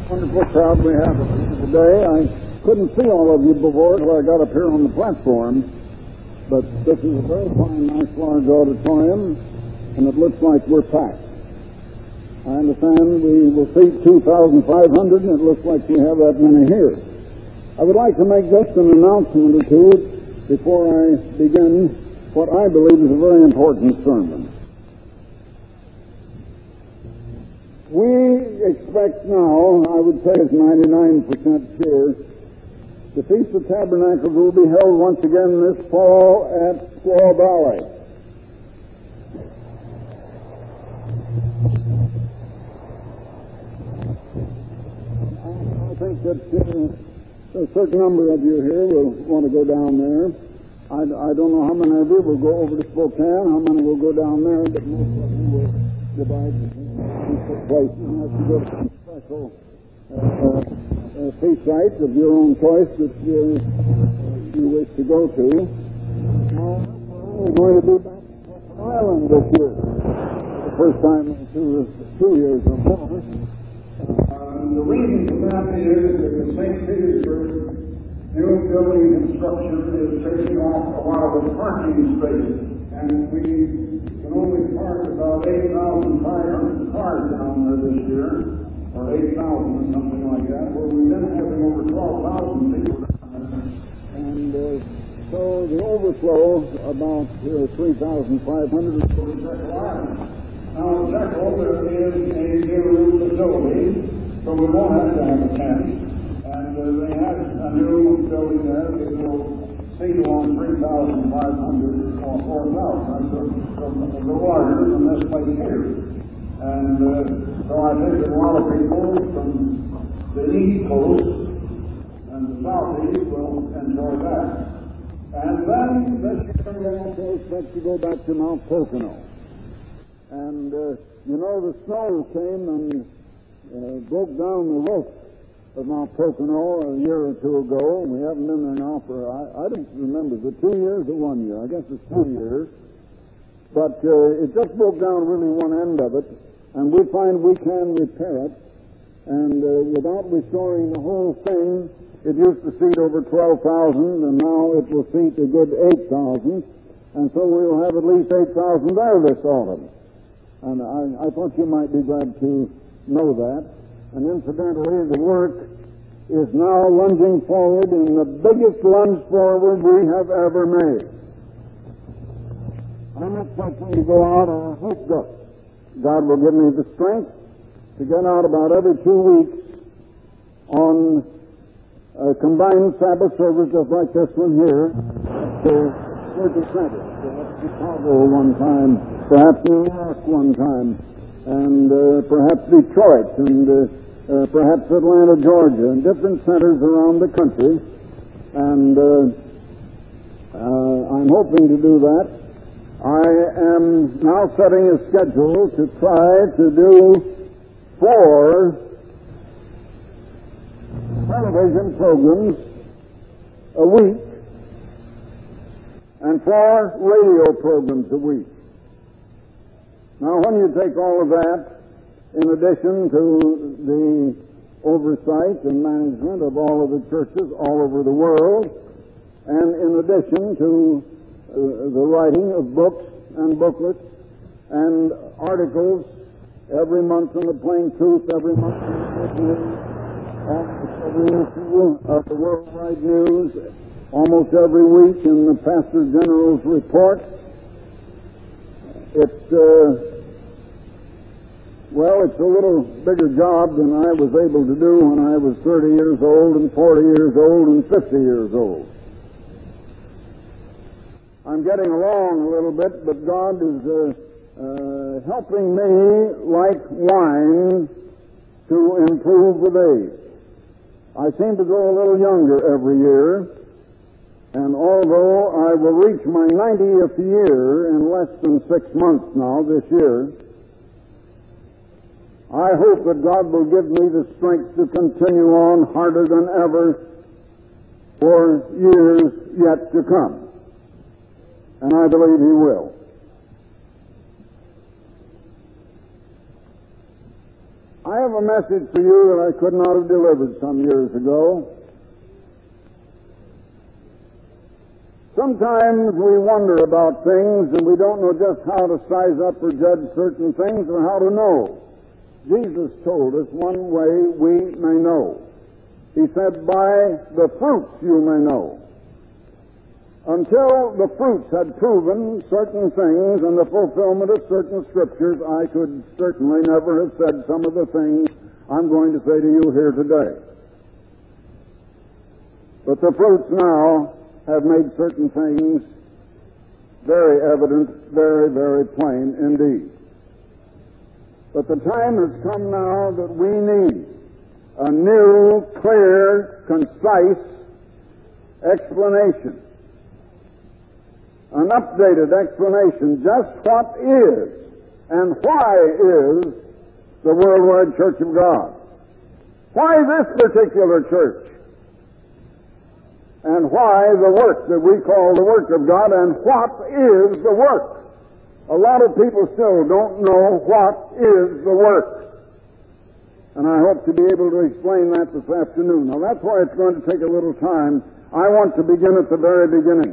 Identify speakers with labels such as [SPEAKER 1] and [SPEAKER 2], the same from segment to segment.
[SPEAKER 1] Wonderful crowd we have today. I couldn't see all of you before till I got up here on the platform, but this is a very fine, nice, large auditorium, and it looks like we're packed. I understand we will seat 2,500, and it looks like we have that many here. I would like to make just an announcement or two before I begin what I believe is a very important sermon. We expect now, I would say it's 99% sure, the Feast of Tabernacles will be held once again this fall at Squaw Valley. I think that a certain number of you here will want to go down there. I don't know how many of you will go over to Spokane, how many will go down there, but most of you will divide places and have to go to some special feast sites of your own choice that you wish to go to. We're going to be back to Island this year, the first time in 2 years or more. The reason for that is that the St. Petersburg new building construction is taking off a lot of the parking spaces, and we can only park about 8,500 cars down there this year, or 8,000 or something like that, where we've been having over 12,000 people down there. And so the overflow, about 3,500 is for Jekyll Island. Now in Jekyll there is a new facility, so we won't have to have a tent. And they have a new building there that will seat along 3,500 or 4,000. That's the larger than this place here. And so I think that a lot of people from the East Coast and the Southeast will enjoy that. And then this year we also expect to go back to Mount Pocono. And you know, the snow came and broke down the roof of Mount Pocono a year or two ago. We haven't been there now for, I don't remember, is it 2 years or 1 year? I guess it's 2 years. But it just broke down really one end of it, and we find we can repair it. And without restoring the whole thing, it used to seat over 12,000, and now it will seat a good 8,000. And so we'll have at least 8,000 there this autumn. And I thought you might be glad to know that. And incidentally, the work is now lunging forward in the biggest lunge forward we have ever made. I'm expecting to go out, I hope God will give me the strength to get out about every 2 weeks on a combined Sabbath service just like this one here to certain centers, perhaps Chicago one time, perhaps New York one time, and perhaps Detroit, and perhaps Atlanta, Georgia, and different centers around the country. And I'm hoping to do that. I am now setting a schedule to try to do 4 television programs a week and 4 radio programs a week. Now, when you take all of that, in addition to the oversight and management of all of the churches all over the world, and in addition to the writing of books and booklets and articles every month in the Plain Truth, every month in the Good News, almost every issue of the Worldwide News, almost every week in the Pastor General's report, it's a little bigger job than I was able to do when I was 30 years old and 40 years old and 50 years old. I'm getting along a little bit, but God is helping me like wine to improve with age. I seem to grow a little younger every year, and although I will reach my 90th year in less than 6 months now this year, I hope that God will give me the strength to continue on harder than ever for years yet to come. And I believe He will. I have a message for you that I could not have delivered some years ago. Sometimes we wonder about things and we don't know just how to size up or judge certain things or how to know. Jesus told us one way we may know. He said, by the fruits you may know. Until the fruits had proven certain things and the fulfillment of certain scriptures, I could certainly never have said some of the things I'm going to say to you here today. But the fruits now have made certain things very evident, very, very plain indeed. But the time has come now that we need a new, clear, concise explanation. An updated explanation, just what is and why is the Worldwide Church of God. Why this particular church? And why the work that we call the work of God, and what is the work? A lot of people still don't know what is the work. And I hope to be able to explain that this afternoon. Now that's why it's going to take a little time. I want to begin at the very beginning.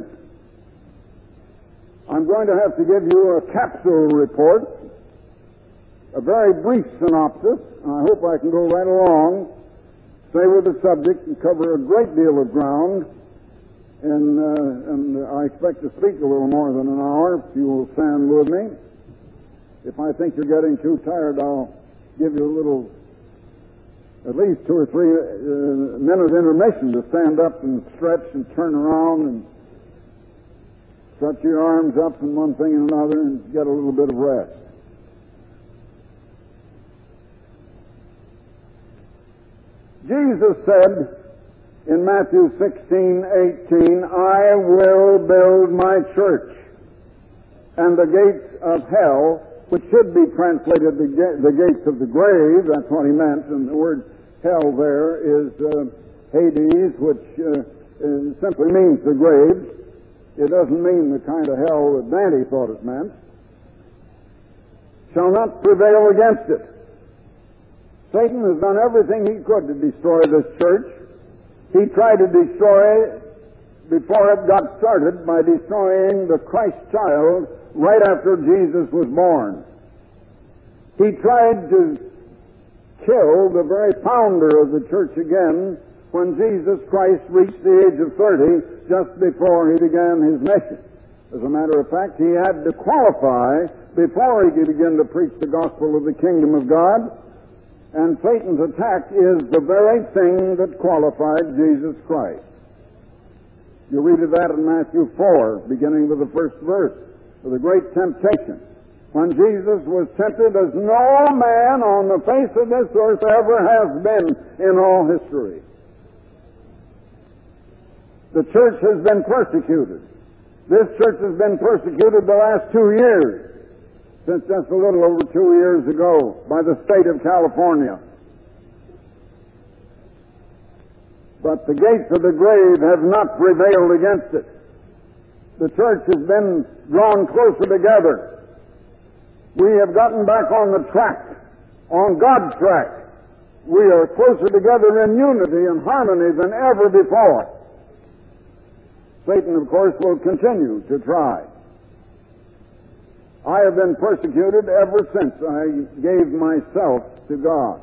[SPEAKER 1] I'm going to have to give you a capsule report, a very brief synopsis, and I hope I can go right along, stay with the subject, and cover a great deal of ground, and I expect to speak a little more than an hour, if you will stand with me. If I think you're getting too tired, I'll give you a little, at least 2 or 3 minute intermission to stand up and stretch and turn around and stretch your arms up and one thing and another and get a little bit of rest. Jesus said in Matthew 16:18, I will build my church, and the gates of hell, which should be translated the gates of the grave, that's what he meant, and the word hell there is Hades, which simply means the grave. It doesn't mean the kind of hell that Dante thought it meant. Shall not prevail against it. Satan has done everything he could to destroy this church. He tried to destroy it before it got started by destroying the Christ child right after Jesus was born. He tried to kill the very founder of the church again when Jesus Christ reached the age of 30, just before he began his mission. As a matter of fact, he had to qualify before he could begin to preach the gospel of the kingdom of God. And Satan's attack is the very thing that qualified Jesus Christ. You read of that in Matthew 4, beginning with the first verse, with the great temptation. When Jesus was tempted as no man on the face of this earth ever has been in all history. The church has been persecuted. This church has been persecuted the last 2 years, since just a little over 2 years ago, by the state of California. But the gates of the grave have not prevailed against it. The church has been drawn closer together. We have gotten back on the track, on God's track. We are closer together in unity and harmony than ever before. Satan, of course, will continue to try. I have been persecuted ever since I gave myself to God.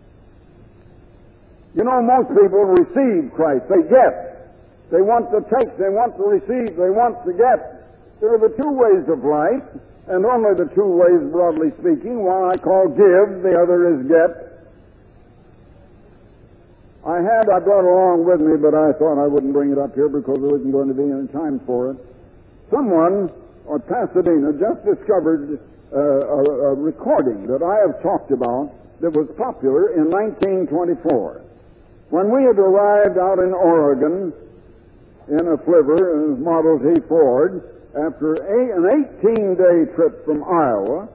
[SPEAKER 1] You know, most people receive Christ. They get. They want to take, they want to receive, they want to get. There are the two ways of life, and only the two ways, broadly speaking. One I call give, the other is get. I brought it along with me, but I thought I wouldn't bring it up here because there wasn't going to be any time for it. Someone at Pasadena just discovered a recording that I have talked about that was popular in 1924. When we had arrived out in Oregon in a flivver, a Model T Ford, after an 18-day trip from Iowa,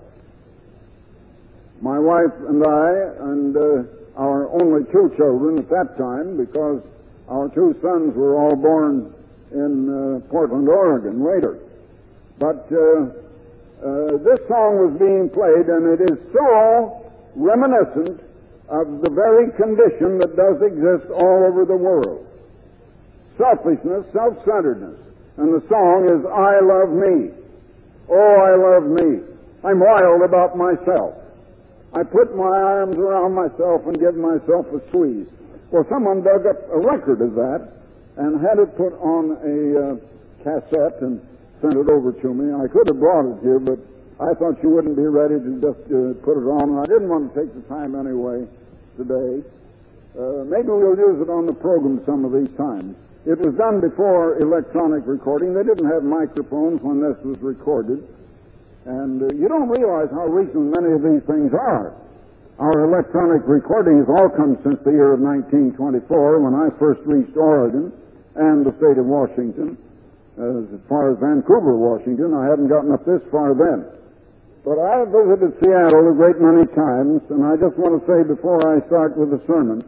[SPEAKER 1] my wife and I and our only 2 children at that time, because our 2 sons were all born in Portland, Oregon later. But this song was being played, and it is so reminiscent of the very condition that does exist all over the world. Selfishness, self-centeredness. And the song is, I love me. Oh, I love me. I'm wild about myself. I put my arms around myself and give myself a squeeze. Well, someone dug up a record of that and had it put on a cassette and sent it over to me. I could have brought it here, but I thought you wouldn't be ready to just put it on. I didn't want to take the time anyway today. Maybe we'll use it on the program some of these times. It was done before electronic recording. They didn't have microphones when this was recorded. And you don't realize how recent many of these things are. Our electronic recording has all come since the year of 1924, when I first reached Oregon and the state of Washington. As far as Vancouver, Washington, I hadn't gotten up this far then. But I visited Seattle a great many times, and I just want to say before I start with the sermon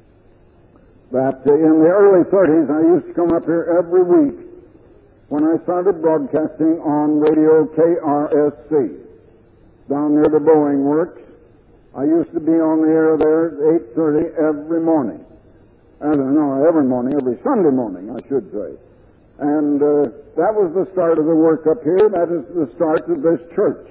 [SPEAKER 1] that in the early 30s I used to come up here every week when I started broadcasting on radio KRSC down near the Boeing Works. I used to be on the air there at 8:30 every morning. Every Sunday morning, I should say. And that was the start of the work up here. That is the start of this church.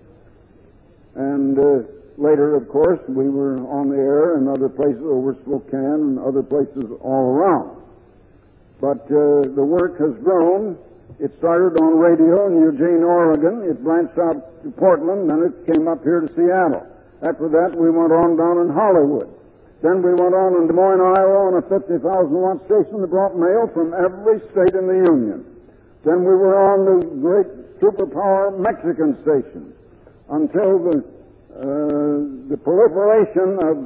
[SPEAKER 1] And later, of course, we were on the air in other places over Spokane and other places all around. But the work has grown. It started on radio in Eugene, Oregon. It branched out to Portland, then it came up here to Seattle. After that, we went on down in Hollywood. Then we went on in Des Moines, Iowa, on a 50,000-watt station that brought mail from every state in the Union. Then we were on the great superpower Mexican station until the proliferation of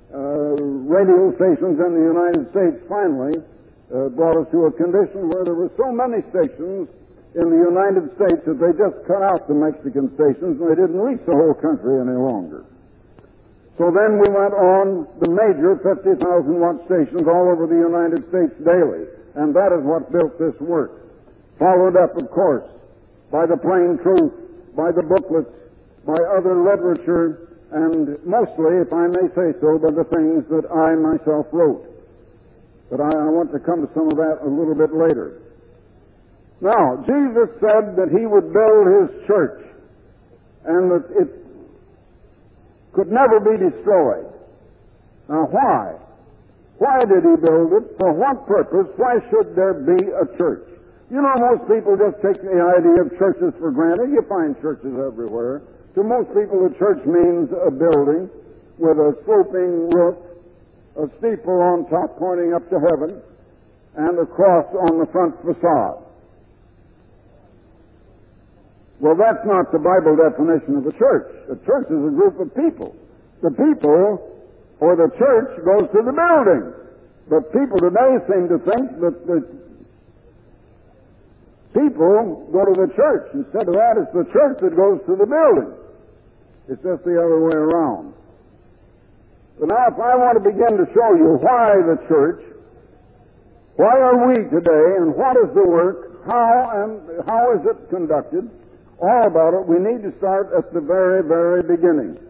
[SPEAKER 1] radio stations in the United States finally brought us to a condition where there were so many stations in the United States that they just cut out the Mexican stations and they didn't reach the whole country any longer. So then we went on the major 50,000-watt stations all over the United States daily, and that is what built this work. Followed up, of course, by the Plain Truth, by the booklets, by other literature, and mostly, if I may say so, by the things that I myself wrote. But I want to come to some of that a little bit later. Now, Jesus said that He would build His church, and that it could never be destroyed. Now, why? Why did He build it? For what purpose? Why should there be a church? You know, most people just take the idea of churches for granted. You find churches everywhere. To most people, a church means a building with a sloping roof, a steeple on top pointing up to heaven, and a cross on the front facade. Well, that's not the Bible definition of a church. A church is a group of people. The people, or the church, goes to the building. But people today seem to think that the people go to the church. Instead of that, it's the church that goes to the building. It's just the other way around. But now, if I want to begin to show you why the church, why are we today, and what is the work, how is it conducted, all about it, we need to start at the very, very beginning.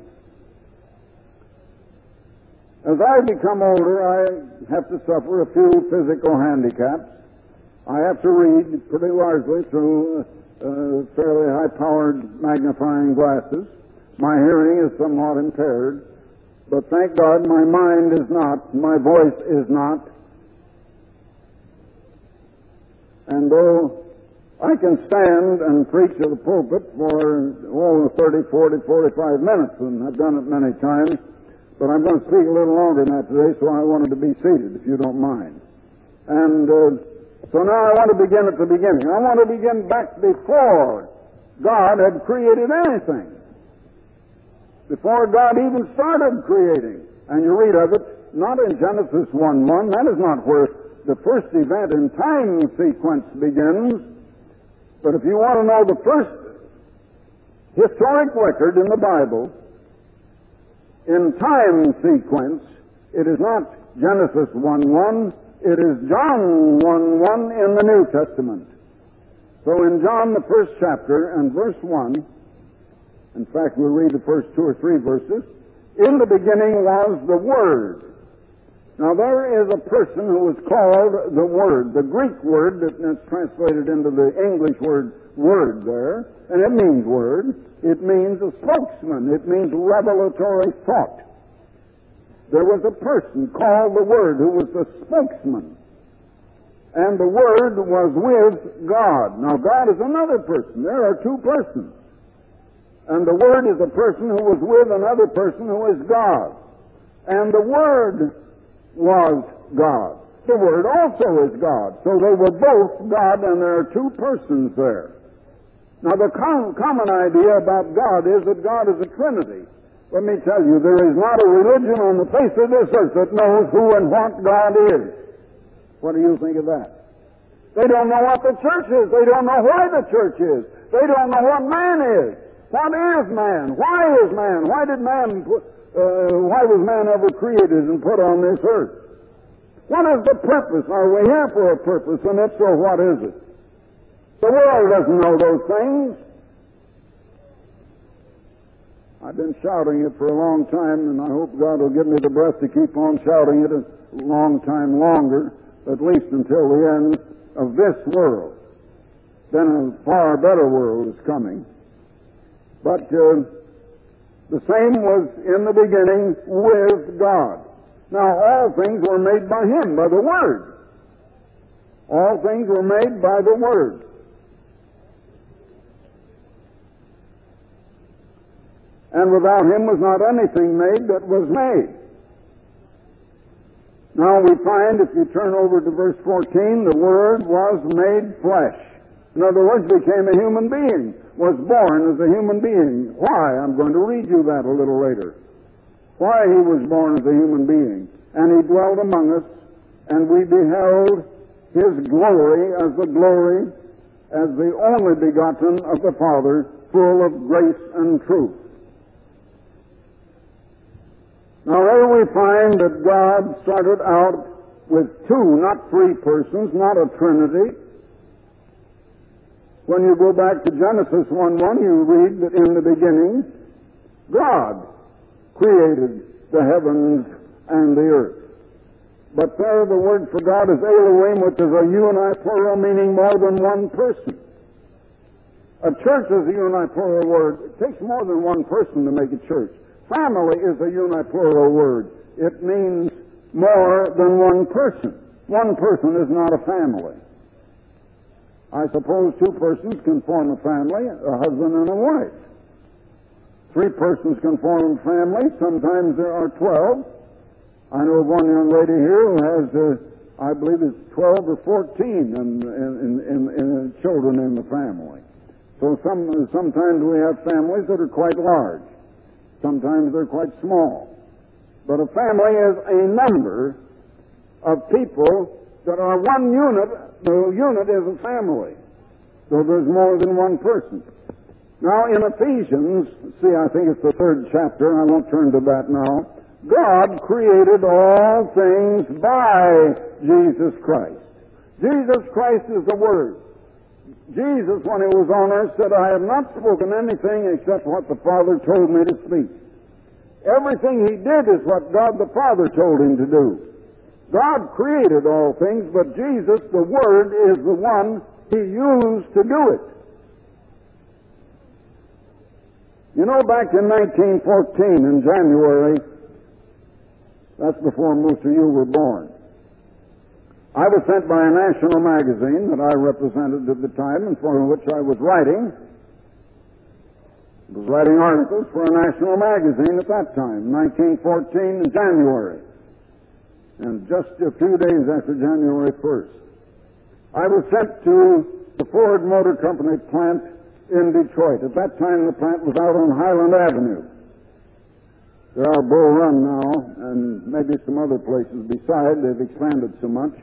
[SPEAKER 1] As I become older, I have to suffer a few physical handicaps. I have to read pretty largely through fairly high-powered magnifying glasses. My hearing is somewhat impaired, but thank God my mind is not, my voice is not. And though I can stand and preach at the pulpit for 30, 40, 45 minutes, and I've done it many times, but I'm going to speak a little longer than that today, so I wanted to be seated, if you don't mind. And so now I want to begin at the beginning. I want to begin back before God had created anything. Before God even started creating. And you read of it, not in Genesis 1:1, that is not where the first event in time sequence begins. But if you want to know the first historic record in the Bible, in time sequence, it is not Genesis 1:1, it is John 1:1 in the New Testament. So in John, the first chapter and verse 1, in fact, we'll read the first 2 or 3 verses. In the beginning was the Word. Now there is a person who is called the Word. The Greek word that's translated into the English word there, and it means word. It means a spokesman. It means revelatory thought. There was a person called the Word who was the spokesman. And the Word was with God. Now God is another person. There are two persons. And the Word is a person who was with another person who is God. And the Word was God. The Word also is God. So they were both God, and there are two persons there. Now the common idea about God is that God is a Trinity. Let me tell you, there is not a religion on the face of this earth that knows who and what God is. What do you think of that? They don't know what the church is. They don't know why the church is. They don't know what man is. What is man? Why is man? Why was man ever created and put on this earth? What is the purpose? Are we here for a purpose? And if so, what is it? The world doesn't know those things. I've been shouting it for a long time, and I hope God will give me the breath to keep on shouting it a long time longer, at least until the end of this world. Then a far better world is coming. But the same was in the beginning with God. Now all things were made by Him, by the Word. All things were made by the Word. And without Him was not anything made that was made. Now we find, if you turn over to verse 14, the Word was made flesh. In other words, became a human being, was born as a human being. Why? I'm going to read you that a little later. Why He was born as a human being. And He dwelt among us, and we beheld His glory as the only begotten of the Father, full of grace and truth. Now there we find that God started out with two, not three persons, not a trinity. When you go back to Genesis 1:1, you read that in the beginning, God created the heavens and the earth. But there the word for God is Elohim, which is a uniplural, meaning more than one person. A church is a uniplural word. It takes more than one person to make a church. Family is a uniplural word. It means more than one person. One person is not a family. I suppose two persons can form a family, a husband and a wife. Three persons can form a family. Sometimes there are 12. I know of one young lady here who has, I believe it's 12 or 14 in children in the family. So sometimes we have families that are quite large. Sometimes they're quite small. But a family is a number of people that are one unit. The unit is a family. So there's more than one person. Now in Ephesians, I think it's the 3rd chapter, I won't turn to that now. God created all things by Jesus Christ. Jesus Christ is the Word. Jesus, when He was on earth, said, I have not spoken anything except what the Father told me to speak. Everything He did is what God the Father told Him to do. God created all things, but Jesus, the Word, is the one He used to do it. You know, back in 1914, in January, that's before most of you were born, I was sent by a national magazine that I represented at the time and for which I was writing. I was writing articles for a national magazine at that time, 1914 in January. And just a few days after January 1st, I was sent to the Ford Motor Company plant in Detroit. At that time, the plant was out on Highland Avenue. There are Bull Run now, and maybe some other places beside. They've expanded so much.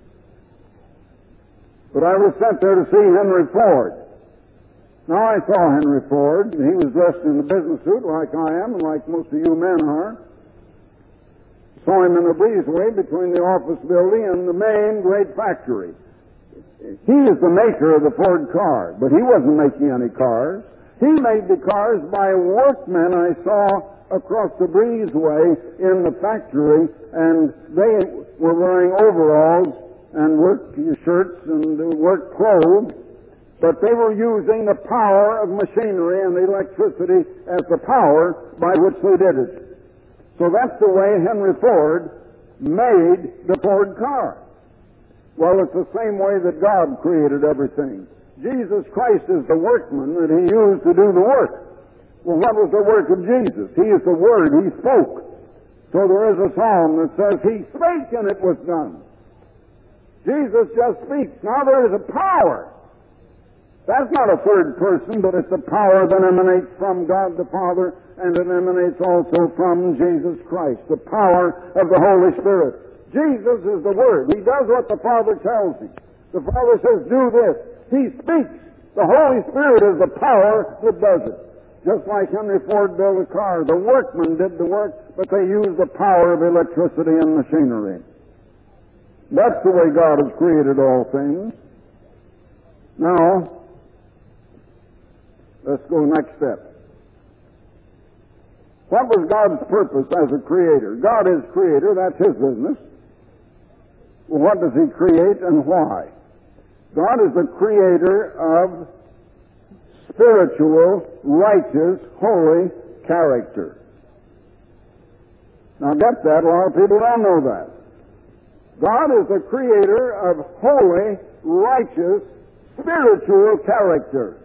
[SPEAKER 1] But I was sent there to see Henry Ford. Now I saw Henry Ford, and he was dressed in a business suit like I am, and like most of you men are. Saw him in a breezeway between the office building and the main great factory. He is the maker of the Ford car, but he wasn't making any cars. He made the cars by workmen I saw across the breezeway in the factory, and they were wearing overalls and work shirts and work clothes, but they were using the power of machinery and electricity as the power by which they did it. So that's the way Henry Ford made the Ford car. Well, it's the same way that God created everything. Jesus Christ is the workman that He used to do the work. Well, what was the work of Jesus? He is the Word. He spoke. So there is a psalm that says, He spake and it was done. Jesus just speaks. Now there is a power. That's not a third person, but it's a power that emanates from God the Father, and it emanates also from Jesus Christ, the power of the Holy Spirit. Jesus is the Word. He does what the Father tells Him. The Father says, do this. He speaks. The Holy Spirit is the power that does it. Just like Henry Ford built a car, the workmen did the work, but they used the power of electricity and machinery. That's the way God has created all things. Now, let's go next step. What was God's purpose as a creator? God is creator, that's His business. Well, what does He create and why? God is the creator of spiritual, righteous, holy character. Now get that, a lot of people don't know that. God is the creator of holy, righteous, spiritual character.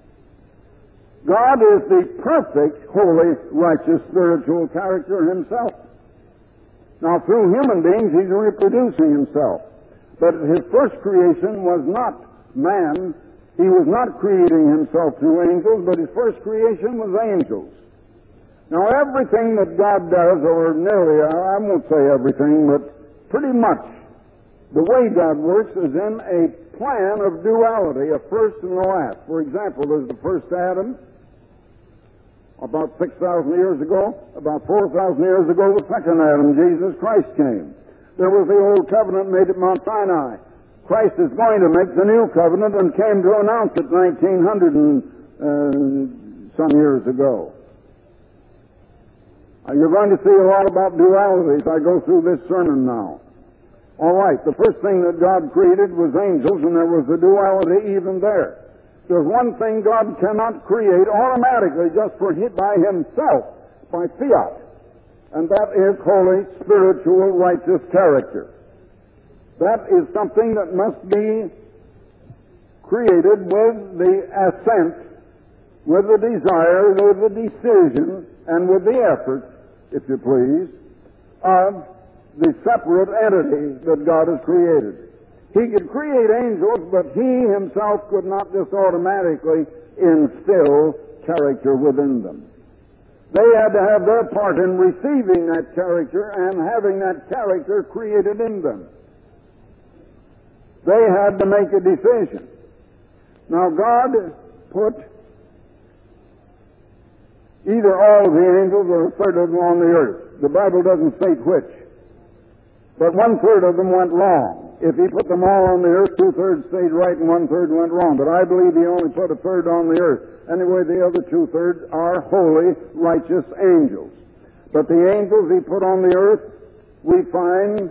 [SPEAKER 1] God is the perfect, holy, righteous, spiritual character Himself. Now, through human beings, He's reproducing Himself. But His first creation was not man. He was not creating Himself through angels, but His first creation was angels. Now, everything that God does, or nearly, I won't say everything, but pretty much, the way God works is in a plan of duality, a first and a last. For example, there's the first Adam. About 6,000 years ago, about 4,000 years ago, the second Adam, Jesus Christ, came. There was the old covenant made at Mount Sinai. Christ is going to make the new covenant and came to announce it 1900 and some years ago. You're going to see a lot about duality as I go through this sermon now. All right, the first thing that God created was angels, and there was a duality even there. There's one thing God cannot create automatically just by Himself, by fiat, and that is holy, spiritual, righteous character. That is something that must be created with the assent, with the desire, with the decision, and with the effort, if you please, of the separate entity that God has created. He could create angels, but He Himself could not just automatically instill character within them. They had to have their part in receiving that character and having that character created in them. They had to make a decision. Now, God put either all of the angels or a third of them on the earth. The Bible doesn't state which. But 1/3 of them went wrong. If He put them all on the earth, 2/3 stayed right and 1/3 went wrong. But I believe He only put 1/3 on the earth. Anyway, the other 2/3 are holy, righteous angels. But the angels He put on the earth, we find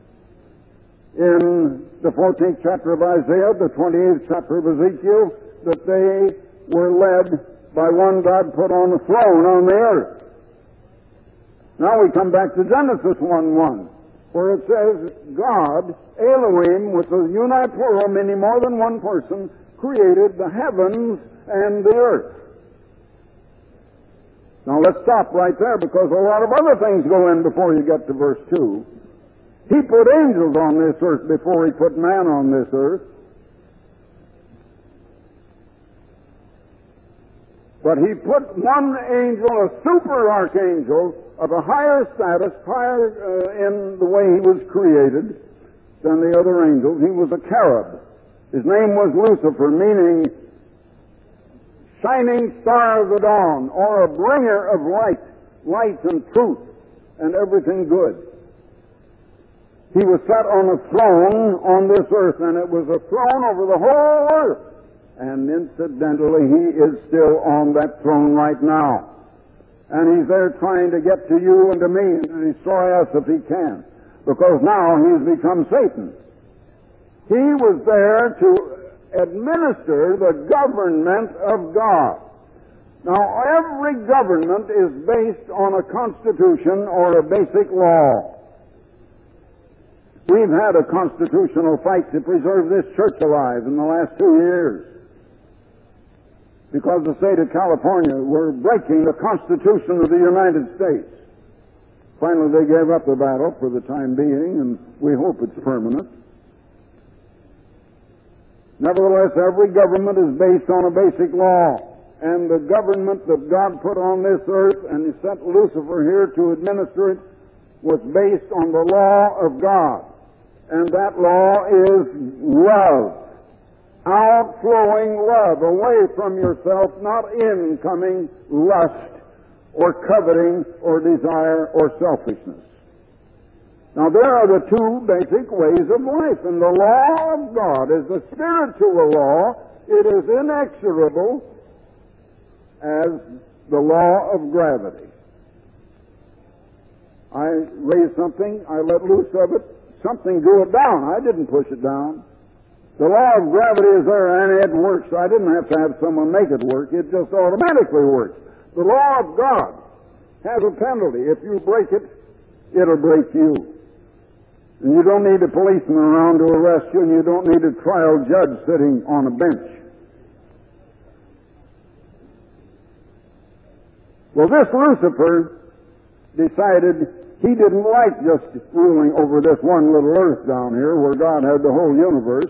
[SPEAKER 1] in the 14th chapter of Isaiah, the 28th chapter of Ezekiel, that they were led by one God put on the throne on the earth. Now we come back to Genesis 1:1. Where it says, God, Elohim, with the uniplural, meaning more than one person, created the heavens and the earth. Now let's stop right there, because a lot of other things go in before you get to verse 2. He put angels on this earth before He put man on this earth. But He put one angel, a super archangel, of a higher status, higher in the way he was created than the other angels. He was a cherub. His name was Lucifer, meaning shining star of the dawn, or a bringer of light and truth, and everything good. He was set on a throne on this earth, and it was a throne over the whole earth. And incidentally, He is still on that throne right now. And he's there trying to get to you and to me and to destroy us if he can. Because now he's become Satan. He was there to administer the government of God. Now, every government is based on a constitution or a basic law. We've had a constitutional fight to preserve this church alive in the last 2 years. Because the state of California were breaking the Constitution of the United States. Finally, they gave up the battle for the time being, and we hope it's permanent. Nevertheless, every government is based on a basic law. And the government that God put on this earth, and He sent Lucifer here to administer it, was based on the law of God. And that law is love. Outflowing love away from yourself, not incoming lust or coveting or desire or selfishness. Now, there are the two basic ways of life, and the law of God is the spiritual law. It is inexorable as the law of gravity. I raise something, I let loose of it, something drew it down. I didn't push it down. The law of gravity is there and it works. I didn't have to have someone make it work. It just automatically works. The law of God has a penalty. If you break it, it'll break you. And you don't need a policeman around to arrest you, and you don't need a trial judge sitting on a bench. Well, this Lucifer decided he didn't like just ruling over this one little earth down here where God had the whole universe.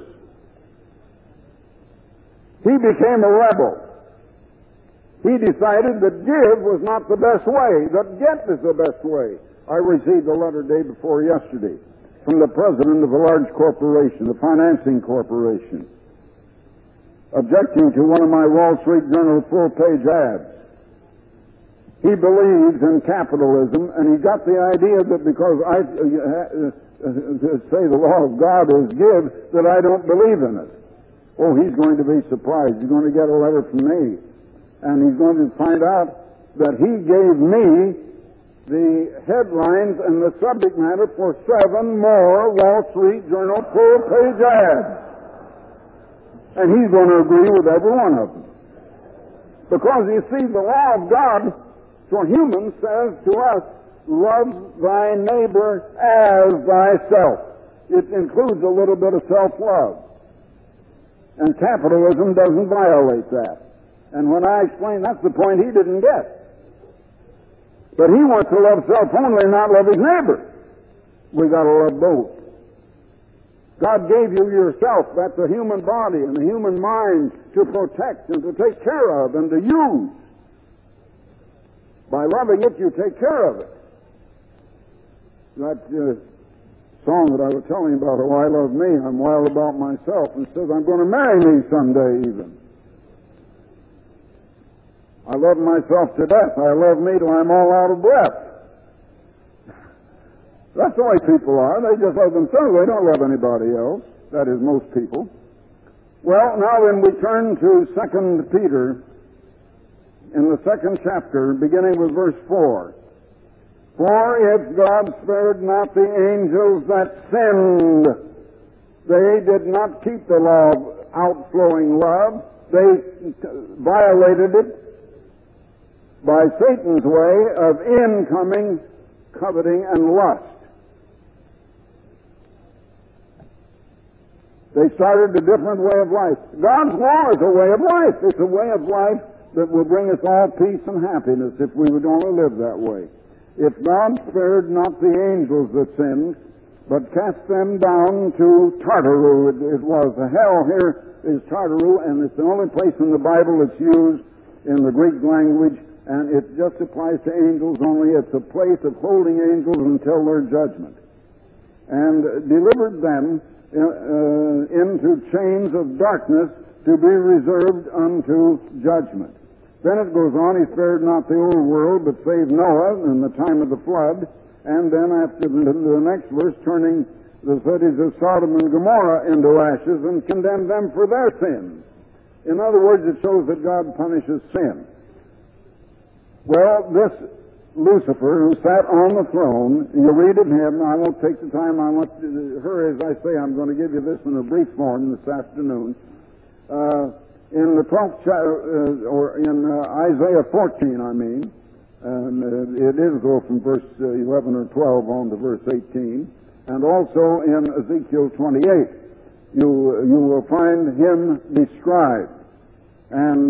[SPEAKER 1] He became a rebel. He decided that give was not the best way, that get is the best way. I received a letter day before yesterday from the president of a large corporation, a financing corporation, objecting to one of my Wall Street Journal full-page ads. He believes in capitalism, and he got the idea that because I say the law of God is give, that I don't believe in it. Oh, he's going to be surprised. He's going to get a letter from me, and he's going to find out that he gave me the headlines and the subject matter for 7 more Wall Street Journal full-page ads. And he's going to agree with every one of them. Because, you see, the law of God for humans says to us, love thy neighbor as thyself. It includes a little bit of self-love. And capitalism doesn't violate that. And when I explained, that's the point he didn't get. But he wants to love self only and not love his neighbor. We got to love both. God gave you yourself, that's the human body and the human mind, to protect and to take care of and to use. By loving it, you take care of it. That song that I was telling you about, Oh, I Love Me, I'm wild about myself, and says, I'm going to marry me someday even. I love myself to death. I love me till I'm all out of breath. That's the way people are. They just love themselves. They don't love anybody else. That is, most people. Well, now then we turn to 2 Peter in the 2nd chapter, beginning with verse 4. For if God spared not the angels that sinned, they did not keep the law of outflowing love. They violated it by Satan's way of incoming coveting and lust. They started a different way of life. God's law is a way of life. It's a way of life that will bring us all peace and happiness if we would only live that way. If God spared not the angels that sinned, but cast them down to Tartarus, it was. The hell here is Tartarus, and it's the only place in the Bible that's used in the Greek language, and it just applies to angels only. It's a place of holding angels until their judgment. And delivered them into chains of darkness to be reserved unto judgment. Then it goes on, he spared not the old world, but saved Noah in the time of the flood. And then after the next verse, turning the cities of Sodom and Gomorrah into ashes and condemned them for their sins. In other words, it shows that God punishes sin. Well, this Lucifer, who sat on the throne, you read of him. I won't take the time. I want to hurry as I say. I'm going to give you this in a brief form this afternoon. In the 12th chapter, or in Isaiah 14, I mean, and it is go from verse 11 or 12 on to verse 18, and also in Ezekiel 28, you will find him described. And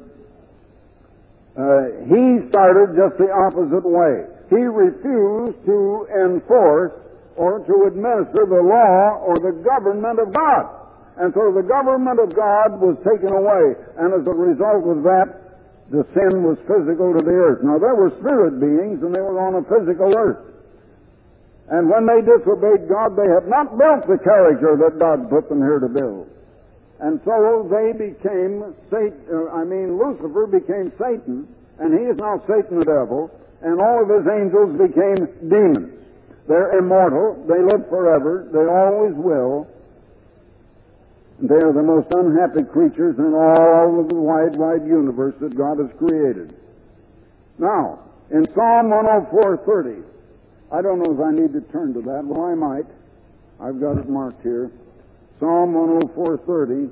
[SPEAKER 1] he started just the opposite way. He refused to enforce or to administer the law or the government of God. And so the government of God was taken away. And as a result of that, the sin was physical to the earth. Now, there were spirit beings, and they were on a physical earth. And when they disobeyed God, they had not built the character that God put them here to build. And so they became Lucifer became Satan, and he is now Satan the devil, and all of his angels became demons. They're immortal, they live forever, they always will. They are the most unhappy creatures in all of the wide universe that God has created. Now, in Psalm 104:30, I don't know if I need to turn to that. Well, I might. I've got it marked here. Psalm 104:30.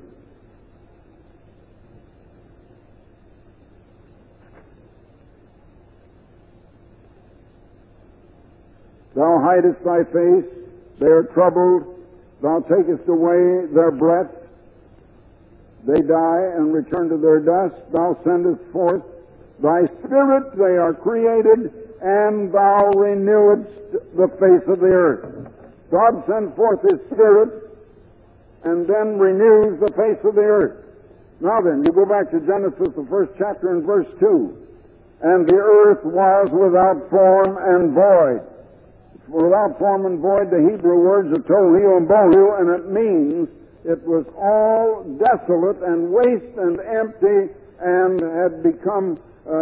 [SPEAKER 1] Thou hidest thy face, they are troubled. Thou takest away their breath. They die and return to their dust. Thou sendest forth thy spirit, they are created, and thou renewest the face of the earth. God sends forth his spirit and then renews the face of the earth. Now then, you go back to Genesis, the first chapter, and verse 2. And the earth was without form and void. Without form and void, the Hebrew words are tohu and bohu, and it means it was all desolate and waste and empty and had become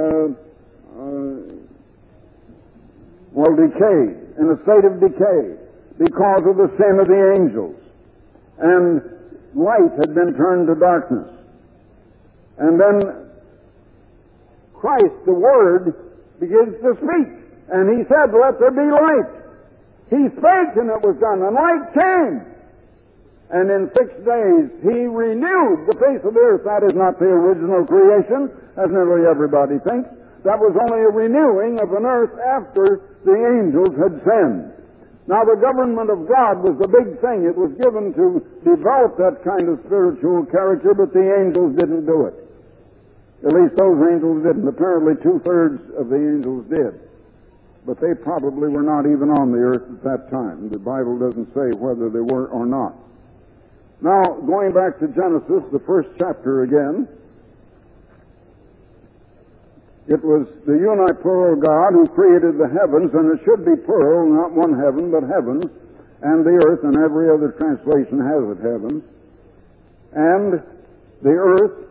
[SPEAKER 1] decayed, in a state of decay because of the sin of the angels. And light had been turned to darkness. And then Christ, the Word, begins to speak. And he said, "Let there be light." He spake and it was done, and light came. And in 6 days he renewed the face of the earth. That is not the original creation, as nearly everybody thinks. That was only a renewing of an earth after the angels had sinned. Now, the government of God was the big thing. It was given to develop that kind of spiritual character, but the angels didn't do it. At least those angels didn't. Apparently 2/3 of the angels did. But they probably were not even on the earth at that time. The Bible doesn't say whether they were or not. Now, going back to Genesis, the first chapter again, it was the uniplural God who created the heavens, and it should be plural, not one heaven, but heavens, and the earth, and every other translation has it heavens. And the earth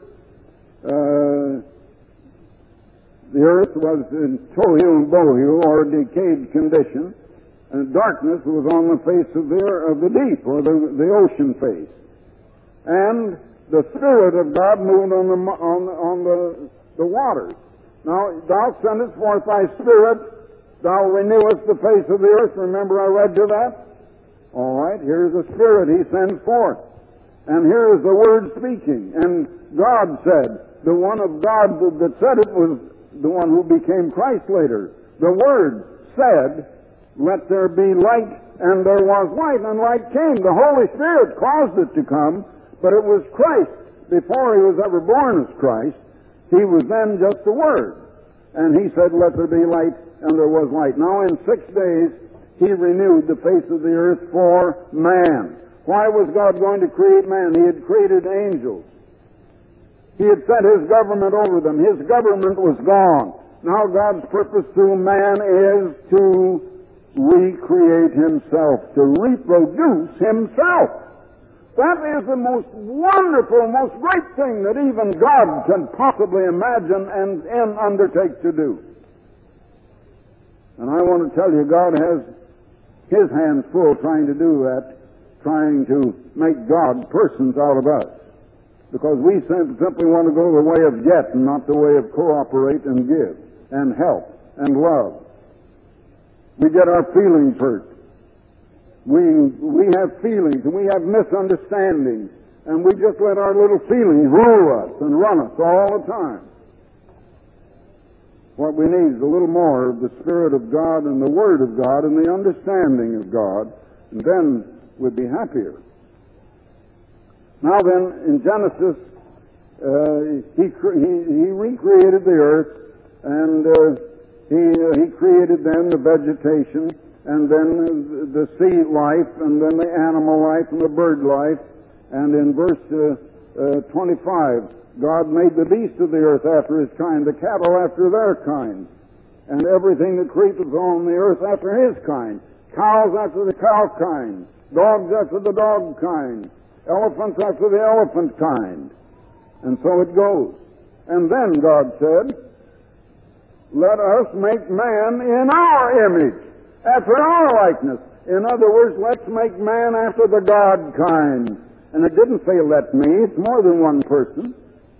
[SPEAKER 1] was in tohu and bohu, or decayed condition, and darkness was on the face of the deep, or the ocean face. And the Spirit of God moved on the waters. Now, thou sendest forth thy Spirit, thou renewest the face of the earth. Remember I read you that? All right, here's the Spirit he sends forth. And here is the Word speaking. And God said, the one of God that said it was the one who became Christ later. The Word said, "Let there be light," and there was light, and light came. The Holy Spirit caused it to come, but it was Christ. Before he was ever born as Christ, he was then just the Word. And he said, "Let there be light," and there was light. Now in 6 days, he renewed the face of the earth for man. Why was God going to create man? He had created angels. He had set his government over them. His government was gone. Now God's purpose through man is to recreate himself, to reproduce himself. That is the most wonderful, most great thing that even God can possibly imagine and undertake to do. And I want to tell you, God has his hands full trying to do that, trying to make God persons out of us. Because we simply want to go the way of get and not the way of cooperate and give. and help and love. We get our feelings hurt. We have feelings and we have misunderstandings, and we just let our little feelings rule us and run us all the time. What we need is a little more of the Spirit of God and the Word of God and the understanding of God, and then we'd be happier. Now then, in Genesis, he recreated the earth, and he created then the vegetation, and then the sea life, and then the animal life, and the bird life. And in verse 25, God made the beasts of the earth after his kind, the cattle after their kind, and everything that creepeth on the earth after his kind, cows after the cow kind, dogs after the dog kind, elephants after the elephant kind. And so it goes. And then God said, let us make man in our image, after our likeness. In other words, let's make man after the God kind. And it didn't say let me, it's more than one person.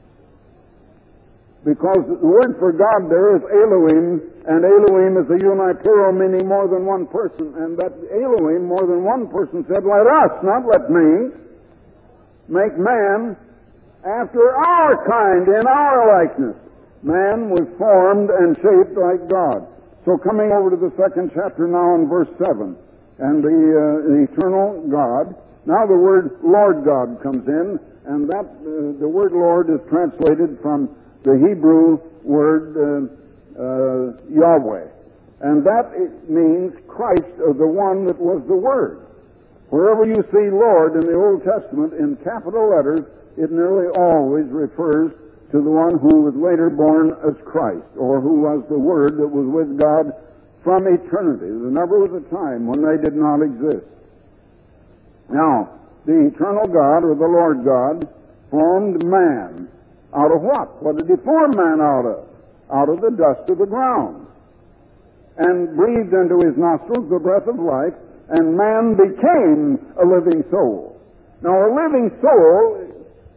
[SPEAKER 1] Because the word for God there is Elohim, and Elohim is a uniplural, meaning more than one person. And that Elohim, more than one person, said, let us, not let me, make man after our kind, in our likeness. Man was formed and shaped like God. So coming over to the second chapter now in verse 7, and the eternal God, now the word Lord God comes in, and that the word Lord is translated from the Hebrew word Yahweh. And that means Christ, or the one that was the Word. Wherever you see Lord in the Old Testament in capital letters, it nearly always refers to the one who was later born as Christ, or who was the Word that was with God from eternity. There never was a time when they did not exist. Now, the eternal God, or the Lord God, formed man. Out of what? What did he form man out of? Out of the dust of the ground. And breathed into his nostrils the breath of life, and man became a living soul. Now, a living soul,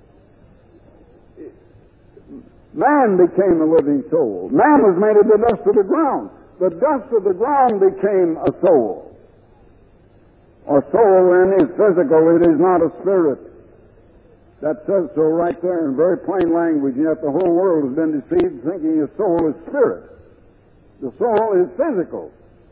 [SPEAKER 1] man became a living soul. Man was made of the dust of the ground. The dust of the ground became a soul. A soul, then, is physical. It is not a spirit. That says so right there in very plain language, yet the whole world has been deceived thinking a soul is spirit. The soul is physical.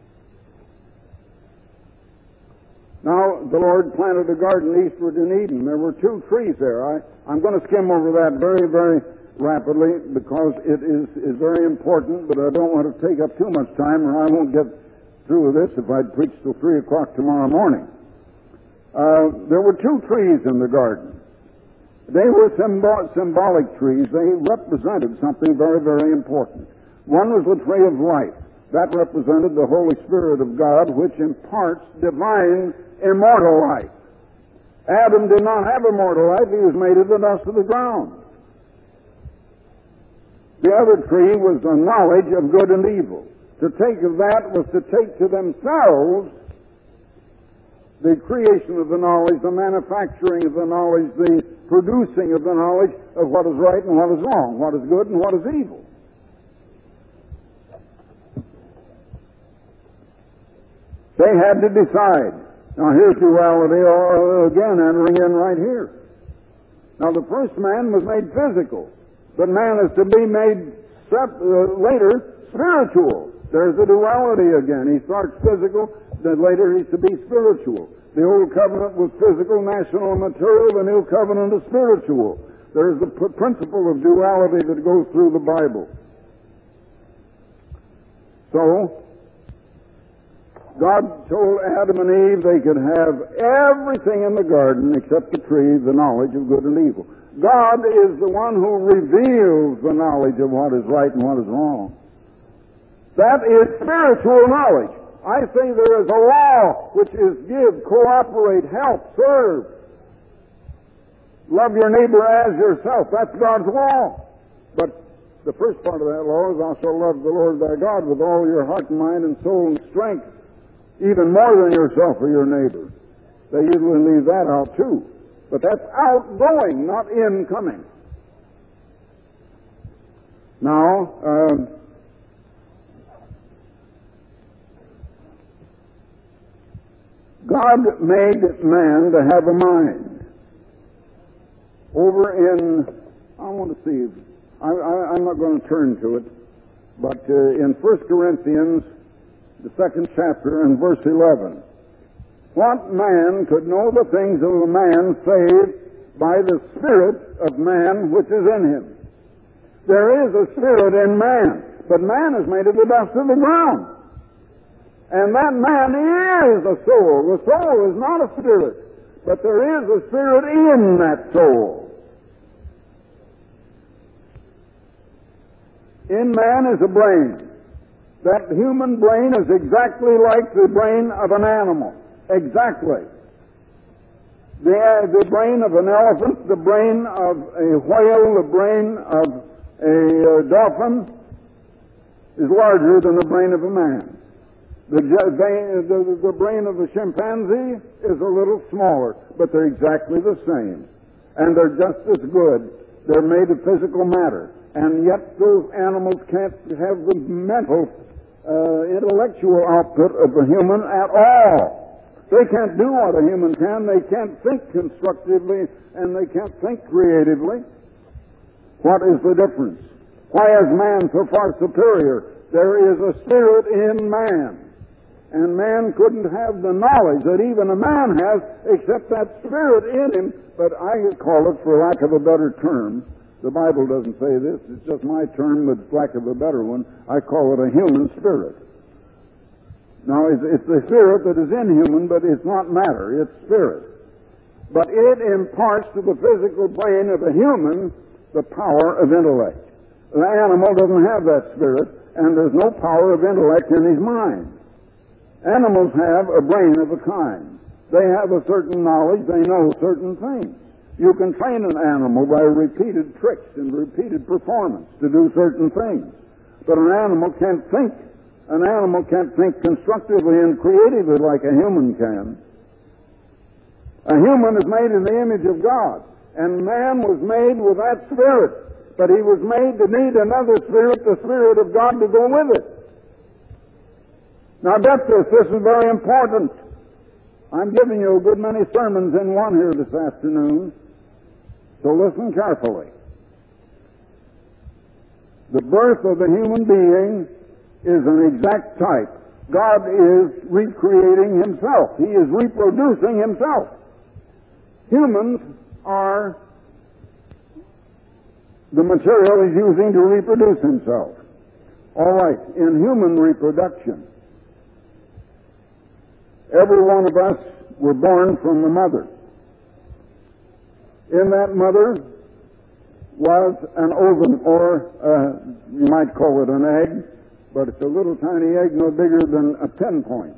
[SPEAKER 1] Now, the Lord planted a garden eastward in Eden. There were 2 trees there. I'm going to skim over that very, very rapidly because it is very important, but I don't want to take up too much time or I won't get through with this if I'd preach till 3 o'clock tomorrow morning. There were 2 trees in the garden. They were symbolic trees. They represented something very, very important. One was the tree of life. That represented the Holy Spirit of God, which imparts divine immortal life. Adam did not have immortal life. He was made of the dust of the ground. The other tree was the knowledge of good and evil. To take of that was to take to themselves the creation of the knowledge, the manufacturing of the knowledge, the producing of the knowledge of what is right and what is wrong, what is good and what is evil. They had to decide. Now here's duality again entering in right here. Now the first man was made physical, but man is to be made later spiritual. There's a duality again. He starts physical, then later he's to be spiritual. The old covenant was physical, national, and material. The new covenant is spiritual. There's the principle of duality that goes through the Bible. So, God told Adam and Eve they could have everything in the garden except the tree, the knowledge of good and evil. God is the one who reveals the knowledge of what is right and what is wrong. That is spiritual knowledge. I say there is a law which is give, cooperate, help, serve. Love your neighbor as yourself. That's God's law. But the first part of that law is thou shalt love the Lord thy God with all your heart and mind and soul and strength, even more than yourself or your neighbor. They usually leave that out too. But that's outgoing, not incoming. Now, God made man to have a mind. Over in, I want to see, I'm not going to turn to it, but in 1 Corinthians, the 2nd chapter and verse 11, what man could know the things of a man save by the Spirit of man which is in him? There is a spirit in man, but man is made of the dust of the ground. And that man is a soul. The soul is not a spirit, but there is a spirit in that soul. In man is a brain. That human brain is exactly like the brain of an animal. Exactly. The brain of an elephant, the brain of a whale, the brain of a dolphin is larger than the brain of a man. The brain of a chimpanzee is a little smaller, but they're exactly the same. And they're just as good. They're made of physical matter. And yet those animals can't have the mental, intellectual output of a human at all. They can't do what a human can. They can't think constructively, and they can't think creatively. What is the difference? Why is man so far superior? There is a spirit in man. And man couldn't have the knowledge that even a man has except that spirit in him. But I call it, for lack of a better term, the Bible doesn't say this, it's just my term, but lack of a better one, I call it a human spirit. Now, it's the spirit that is in human, but it's not matter, it's spirit. But it imparts to the physical brain of a human the power of intellect. The animal doesn't have that spirit, and there's no power of intellect in his mind. Animals have a brain of a kind. They have a certain knowledge, they know certain things. You can train an animal by repeated tricks and repeated performance to do certain things. But an animal can't think. An animal can't think constructively and creatively like a human can. A human is made in the image of God, and man was made with that spirit. But he was made to need another spirit, the Spirit of God, to go with it. Now get this is very important. I'm giving you a good many sermons in one here this afternoon, so listen carefully. The birth of a human being is an exact type. God is recreating himself. He is reproducing himself. Humans are the material he's using to reproduce himself. All right, in human reproduction, every one of us were born from a mother. In that mother was an ovum, or you might call it an egg, but it's a little tiny egg no bigger than a pinpoint.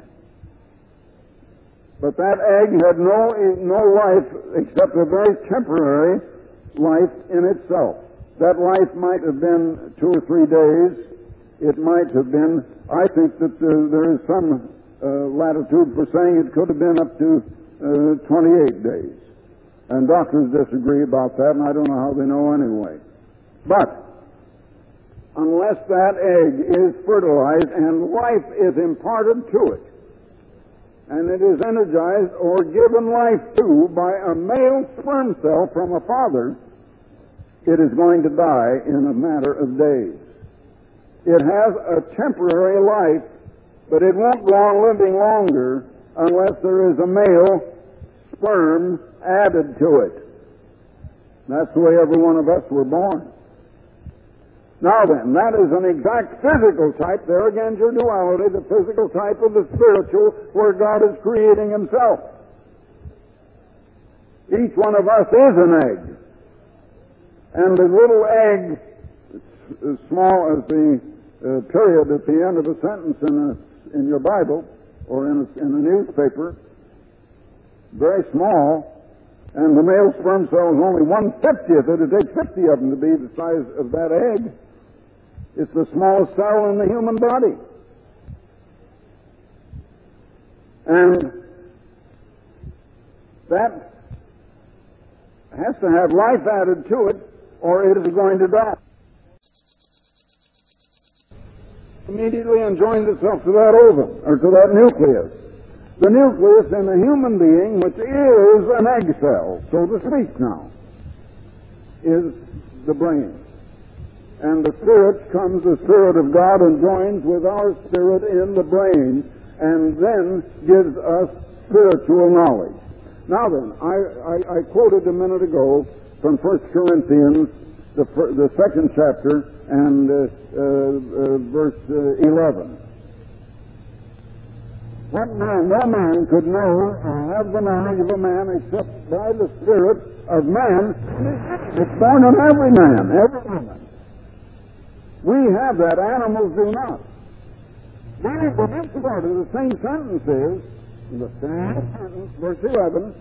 [SPEAKER 1] But that egg had no life except a very temporary life in itself. That life might have been 2 or 3 days. It might have been, I think that there is some latitude for saying it could have been up to 28 days. And doctors disagree about that, and I don't know how they know anyway. But unless that egg is fertilized and life is imparted to it, and it is energized or given life to by a male sperm cell from a father, it is going to die in a matter of days. It has a temporary life, but it won't go on living longer unless there is a male sperm added to it. That's the way every one of us were born. Now then, that is an exact physical type. There again, your duality, the physical type of the spiritual, where God is creating himself. Each one of us is an egg. And the little egg, as small as the period at the end of a sentence in your Bible or in a newspaper, very small, and the male sperm cell is only 1/50th. It would take 50 of them to be the size of that egg. It's the smallest cell in the human body. And that has to have life added to it, or it is going to die. Immediately and joins itself to that ovum, or to that nucleus. The nucleus in a human being, which is an egg cell, so to speak now, is the brain. And the Spirit comes, the Spirit of God, and joins with our spirit in the brain, and then gives us spiritual knowledge. Now then, I quoted a minute ago from 1 Corinthians, the second chapter, and verse 11. What man, no man could know or have the knowledge of a man except by the Spirit of man. It's born in every man, every woman. We have that, animals do not. Then the next part of the same sentence is, the same sentence, verse 11,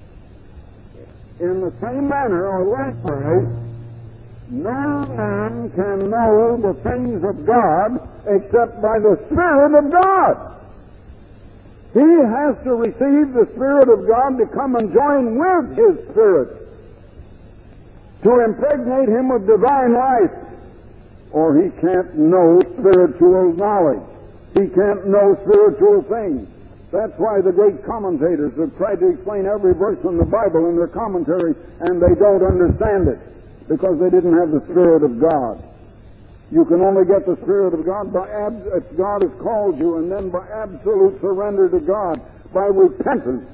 [SPEAKER 1] in the same manner, or likewise, no man can know the things of God except by the Spirit of God. He has to receive the Spirit of God to come and join with His Spirit, to impregnate him with divine life, or he can't know spiritual knowledge. He can't know spiritual things. That's why the great commentators have tried to explain every verse in the Bible in their commentary, and they don't understand it, because they didn't have the Spirit of God. You can only get the Spirit of God if God has called you, and then by absolute surrender to God, by repentance,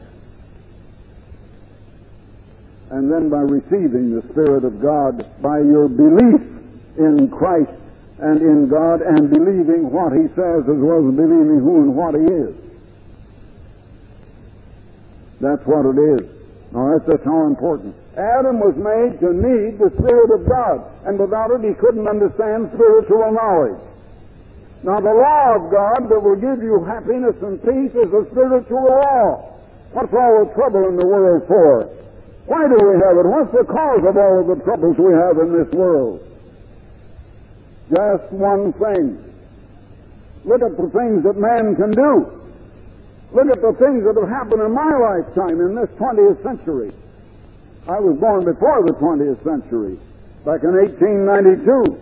[SPEAKER 1] and then by receiving the Spirit of God by your belief in Christ and in God, and believing what He says as well as believing who and what He is. That's what it is. Now that's how important. Adam was made to need the Spirit of God, and without it he couldn't understand spiritual knowledge. Now the law of God that will give you happiness and peace is a spiritual law. What's all the trouble in the world for? Why do we have it? What's the cause of all of the troubles we have in this world? Just one thing. Look at the things that man can do. Look at the things that have happened in my lifetime in this 20th century. I was born before the 20th century, back in 1892.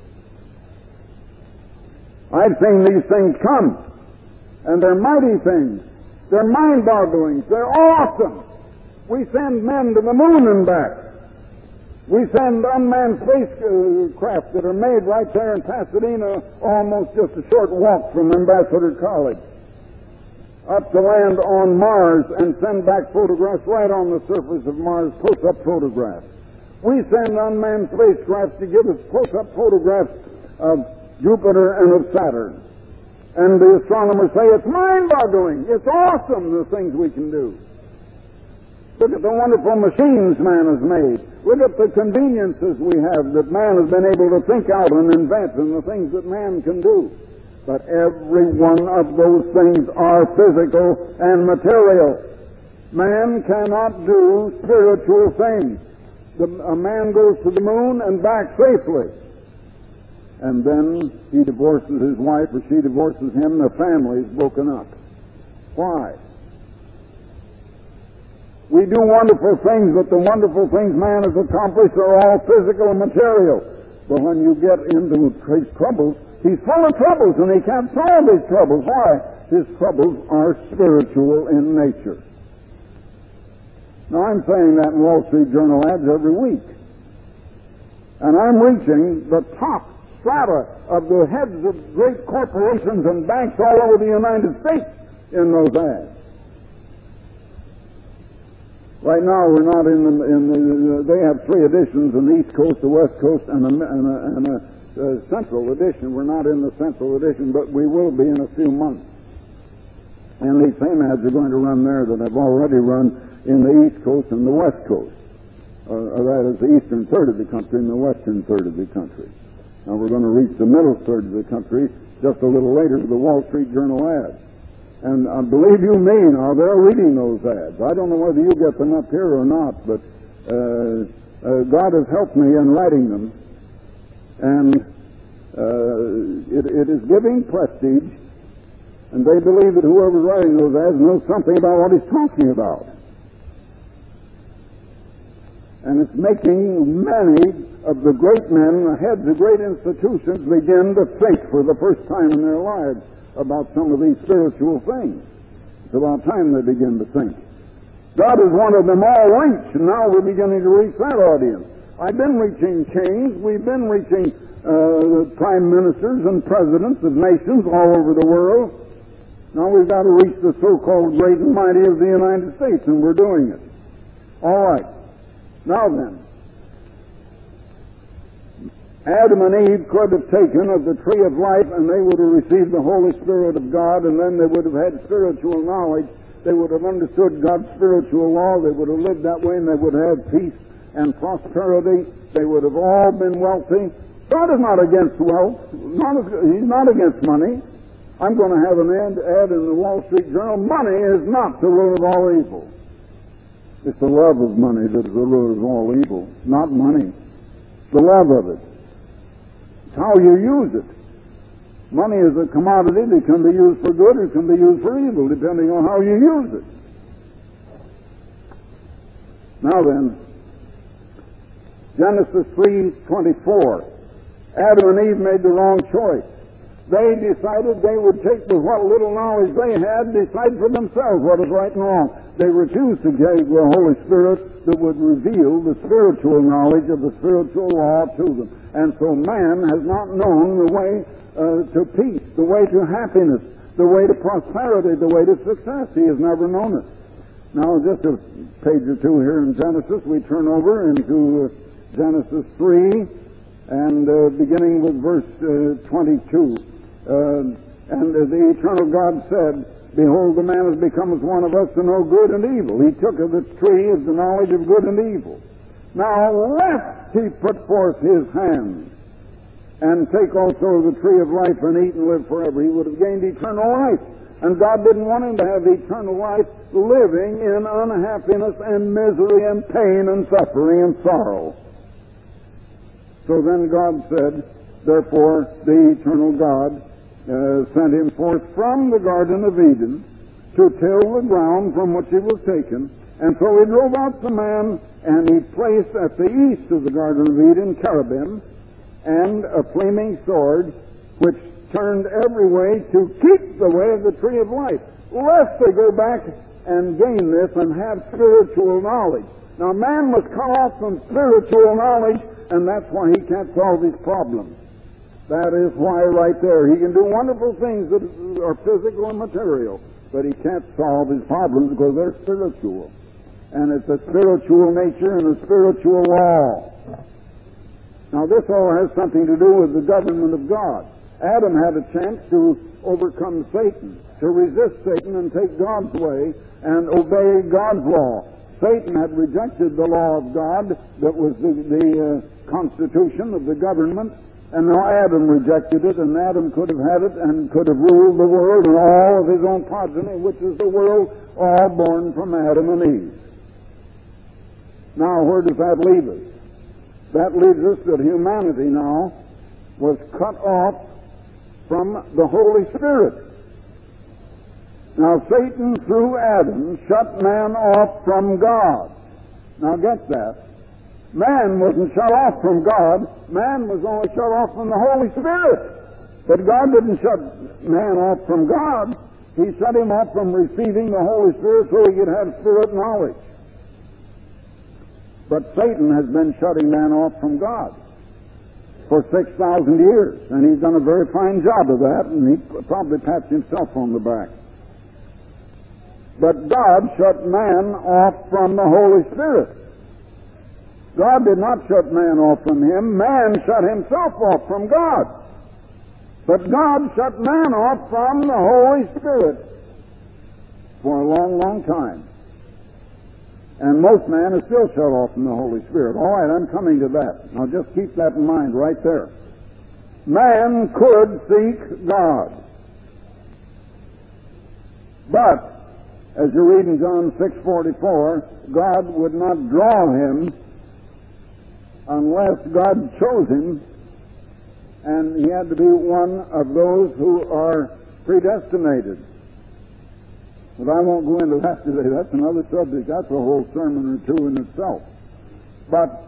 [SPEAKER 1] I've seen these things come, and they're mighty things. They're mind-boggling. They're awesome. We send men to the moon and back. We send unmanned spacecraft that are made right there in Pasadena, almost just a short walk from Ambassador College, up to land on Mars and send back photographs right on the surface of Mars, close-up photographs. We send unmanned spacecraft to give us close-up photographs of Jupiter and of Saturn. And the astronomers say it's mind-boggling. It's awesome, the things we can do. Look at the wonderful machines man has made. Look at the conveniences we have that man has been able to think out and invent, and the things that man can do. But every one of those things are physical and material. Man cannot do spiritual things. A man goes to the moon and back safely, and then he divorces his wife, or she divorces him, the family is broken up. Why? We do wonderful things, but the wonderful things man has accomplished are all physical and material. But when you get into his troubles, he's full of troubles, and he can't solve his troubles. Why? His troubles are spiritual in nature. Now, I'm saying that in Wall Street Journal ads every week. And I'm reaching the top strata of the heads of great corporations and banks all over the United States in those ads. Right now, we're not they have 3 editions, in the East Coast, the West Coast, and a Central edition. We're not in the Central edition, but we will be in a few months. And these same ads are going to run there that have already run in the East Coast and the West Coast. That is the eastern third of the country and the western third of the country. Now we're going to reach the middle third of the country just a little later with the Wall Street Journal ads. And believe you me, now they're reading those ads. I don't know whether you get them up here or not, but God has helped me in writing them. And it is giving prestige, and they believe that whoever's writing those ads knows something about what he's talking about. And it's making many of the great men, the heads of great institutions, begin to think for the first time in their lives about some of these spiritual things. It's about time they begin to think. God has wanted them all reached, and now we're beginning to reach that audience. I've been reaching kings. We've been reaching prime ministers and presidents of nations all over the world. Now we've got to reach the so-called great and mighty of the United States, and we're doing it. All right. Now then, Adam and Eve could have taken of the tree of life, and they would have received the Holy Spirit of God, and then they would have had spiritual knowledge. They would have understood God's spiritual law. They would have lived that way, and they would have peace and prosperity. They would have all been wealthy. God is not against wealth. He's not against money. I'm going to have an ad in the Wall Street Journal. Money is not the root of all evil. It's the love of money that is the root of all evil, not money. The love of it. It's how you use it. Money is a commodity that can be used for good or can be used for evil, depending on how you use it. Now then, Genesis 3:24. Adam and Eve made the wrong choice. They decided they would take with what little knowledge they had, decide for themselves what is right and wrong. They refused to give the Holy Spirit that would reveal the spiritual knowledge of the spiritual law to them. And so man has not known the way to peace, the way to happiness, the way to prosperity, the way to success. He has never known it. Now, just a page or two here in Genesis, we turn over into Genesis 3, and beginning with verse 22. And the eternal God said, Behold, the man has become as one of us to know good and evil. He took of the tree of the knowledge of good and evil. Now, lest he put forth his hand and take also of the tree of life and eat and live forever, he would have gained eternal life. And God didn't want him to have eternal life living in unhappiness and misery and pain and suffering and sorrow. So then God said, therefore the eternal God sent him forth from the Garden of Eden to till the ground from which he was taken. And so he drove out the man, and he placed at the east of the Garden of Eden cherubim and a flaming sword, which turned every way to keep the way of the tree of life, lest they go back and gain this and have spiritual knowledge. Now man must cut off from spiritual knowledge, and that's why he can't solve his problems. That is why right there he can do wonderful things that are physical and material, but he can't solve his problems because they're spiritual. And it's a spiritual nature and a spiritual law. Now this all has something to do with the government of God. Adam had a chance to overcome Satan, to resist Satan and take God's way and obey God's law. Satan had rejected the law of God that was the constitution of the government, and now Adam rejected it, and Adam could have had it and could have ruled the world and all of his own progeny, which is the world all born from Adam and Eve. Now, where does that leave us? That leaves us that humanity now was cut off from the Holy Spirit. Now, Satan, through Adam, shut man off from God. Now, get that. Man wasn't shut off from God. Man was only shut off from the Holy Spirit. But God didn't shut man off from God. He shut him off from receiving the Holy Spirit so he could have spirit knowledge. But Satan has been shutting man off from God for 6,000 years. And he's done a very fine job of that, and he probably pats himself on the back. But God shut man off from the Holy Spirit. God did not shut man off from him. Man shut himself off from God. But God shut man off from the Holy Spirit for a long, long time. And most man is still shut off from the Holy Spirit. All right, I'm coming to that. Now just keep that in mind right there. Man could seek God. But, as you read in John 6:44, God would not draw him unless God chose him, and he had to be one of those who are predestinated. But I won't go into that today. That's another subject. That's a whole sermon or two in itself. But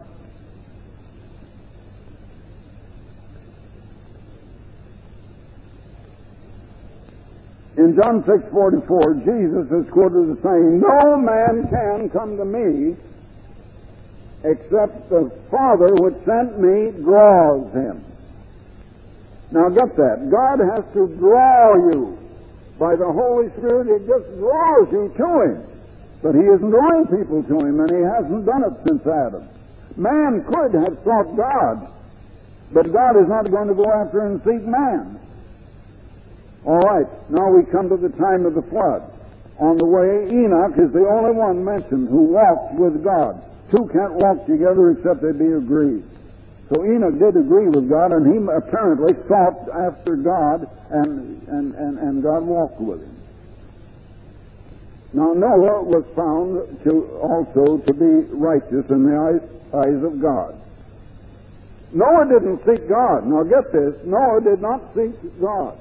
[SPEAKER 1] in In John 6:44, Jesus is quoted as saying, "No man can come to me except the Father which sent me draws him." Now get that. God has to draw you. By the Holy Spirit, He just draws you to Him. But He isn't drawing people to Him, and He hasn't done it since Adam. Man could have sought God, but God is not going to go after and seek man. All right, now we come to the time of the flood. On the way, Enoch is the only one mentioned who walked with God. Two can't walk together except they be agreed. So Enoch did agree with God, and he apparently sought after God, and God walked with him. Now Noah was found also to be righteous in the eyes of God. Noah didn't seek God. Now get this, Noah did not seek God.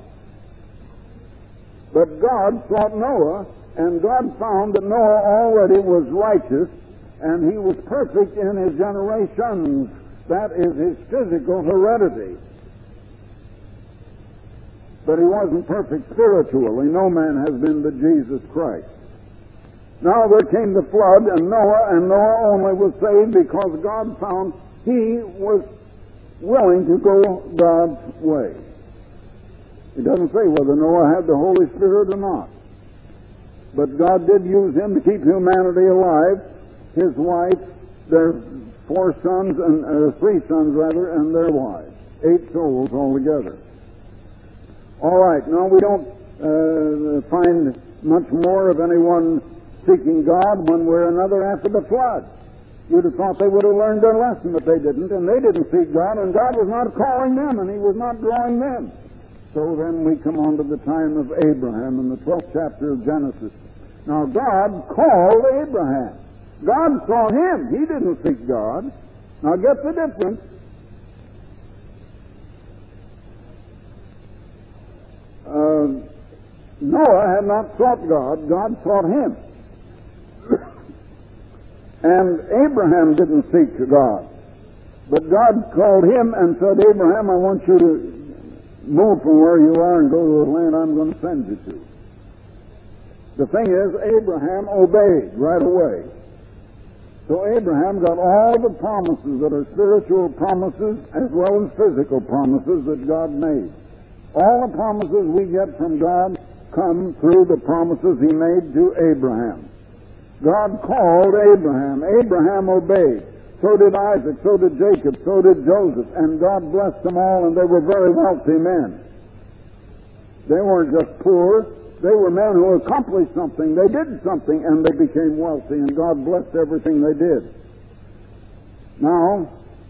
[SPEAKER 1] But God sought Noah, and God found that Noah already was righteous, and he was perfect in his generations. That is his physical heredity. But he wasn't perfect spiritually. No man has been but Jesus Christ. Now there came the flood, and Noah only was saved because God found he was willing to go God's way. It doesn't say whether Noah had the Holy Spirit or not. But God did use him to keep humanity alive. His wife, their 4 sons, and 3 sons rather, and their wives. 8 souls altogether. All right, now we don't find much more of anyone seeking God one way or another after the flood. You'd have thought they would have learned their lesson, but they didn't, and they didn't seek God, and God was not calling them, and He was not drawing them. So then we come on to the time of Abraham in the 12th chapter of Genesis. Now God called Abraham. God saw him. He didn't seek God. Now get the difference. Noah had not sought God. God sought him. And Abraham didn't seek God. But God called him and said, "Abraham, I want you to move from where you are and go to the land I'm going to send you to." The thing is, Abraham obeyed right away. So Abraham got all the promises that are spiritual promises as well as physical promises that God made. All the promises we get from God come through the promises He made to Abraham. God called Abraham. Abraham obeyed. So did Isaac, so did Jacob, so did Joseph, and God blessed them all, and they were very wealthy men. They weren't just poor. They were men who accomplished something. They did something, and they became wealthy, and God blessed everything they did. Now,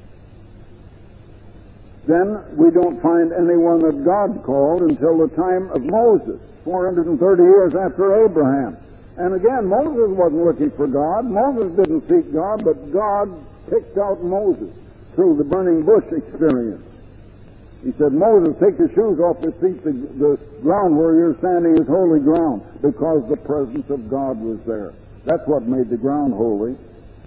[SPEAKER 1] then we don't find anyone that God called until the time of Moses, 430 years after Abraham. And again, Moses wasn't looking for God. Moses didn't seek God, but God picked out Moses through the burning bush experience. He said, "Moses, take your shoes off your feet. The ground where you're standing is holy ground," because the presence of God was there. That's what made the ground holy.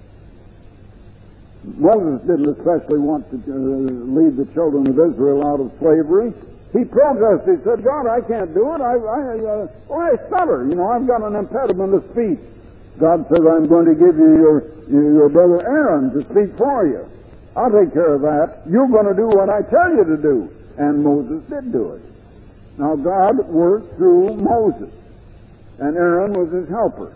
[SPEAKER 1] Moses didn't especially want to lead the children of Israel out of slavery. He protested. He said, "God, I can't do it. I stutter. I've got an impediment of speech." God says, "I'm going to give you your brother Aaron to speak for you. I'll take care of that. You're going to do what I tell you to do." And Moses did do it. Now God worked through Moses, and Aaron was his helper.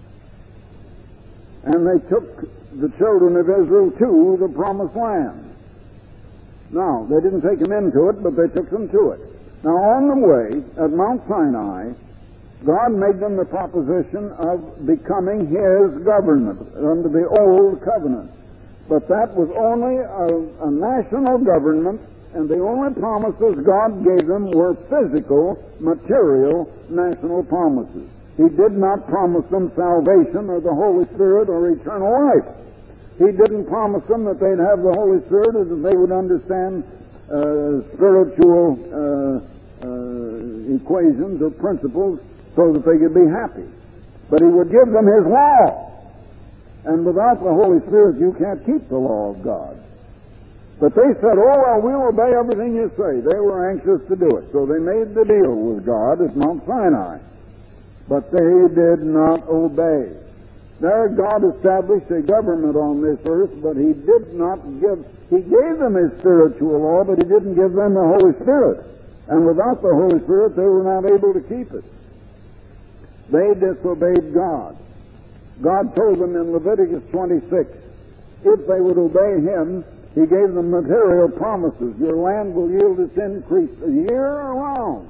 [SPEAKER 1] And they took the children of Israel to the promised land. Now, they didn't take them into it, but they took them to it. Now, on the way at Mount Sinai, God made them the proposition of becoming His government under the Old Covenant. But that was only a national government, and the only promises God gave them were physical, material, national promises. He did not promise them salvation or the Holy Spirit or eternal life. He didn't promise them that they'd have the Holy Spirit or that they would understand spiritual equations or principles so that they could be happy. But He would give them His law. And without the Holy Spirit, you can't keep the law of God. But they said, oh, well, we'll obey everything you say. They were anxious to do it. So they made the deal with God at Mount Sinai. But they did not obey. There God established a government on this earth, but He did not He gave them His spiritual law, but He didn't give them the Holy Spirit. And without the Holy Spirit, they were not able to keep it. They disobeyed God. God told them in Leviticus 26, if they would obey Him, He gave them material promises. Your land will yield its increase a year around.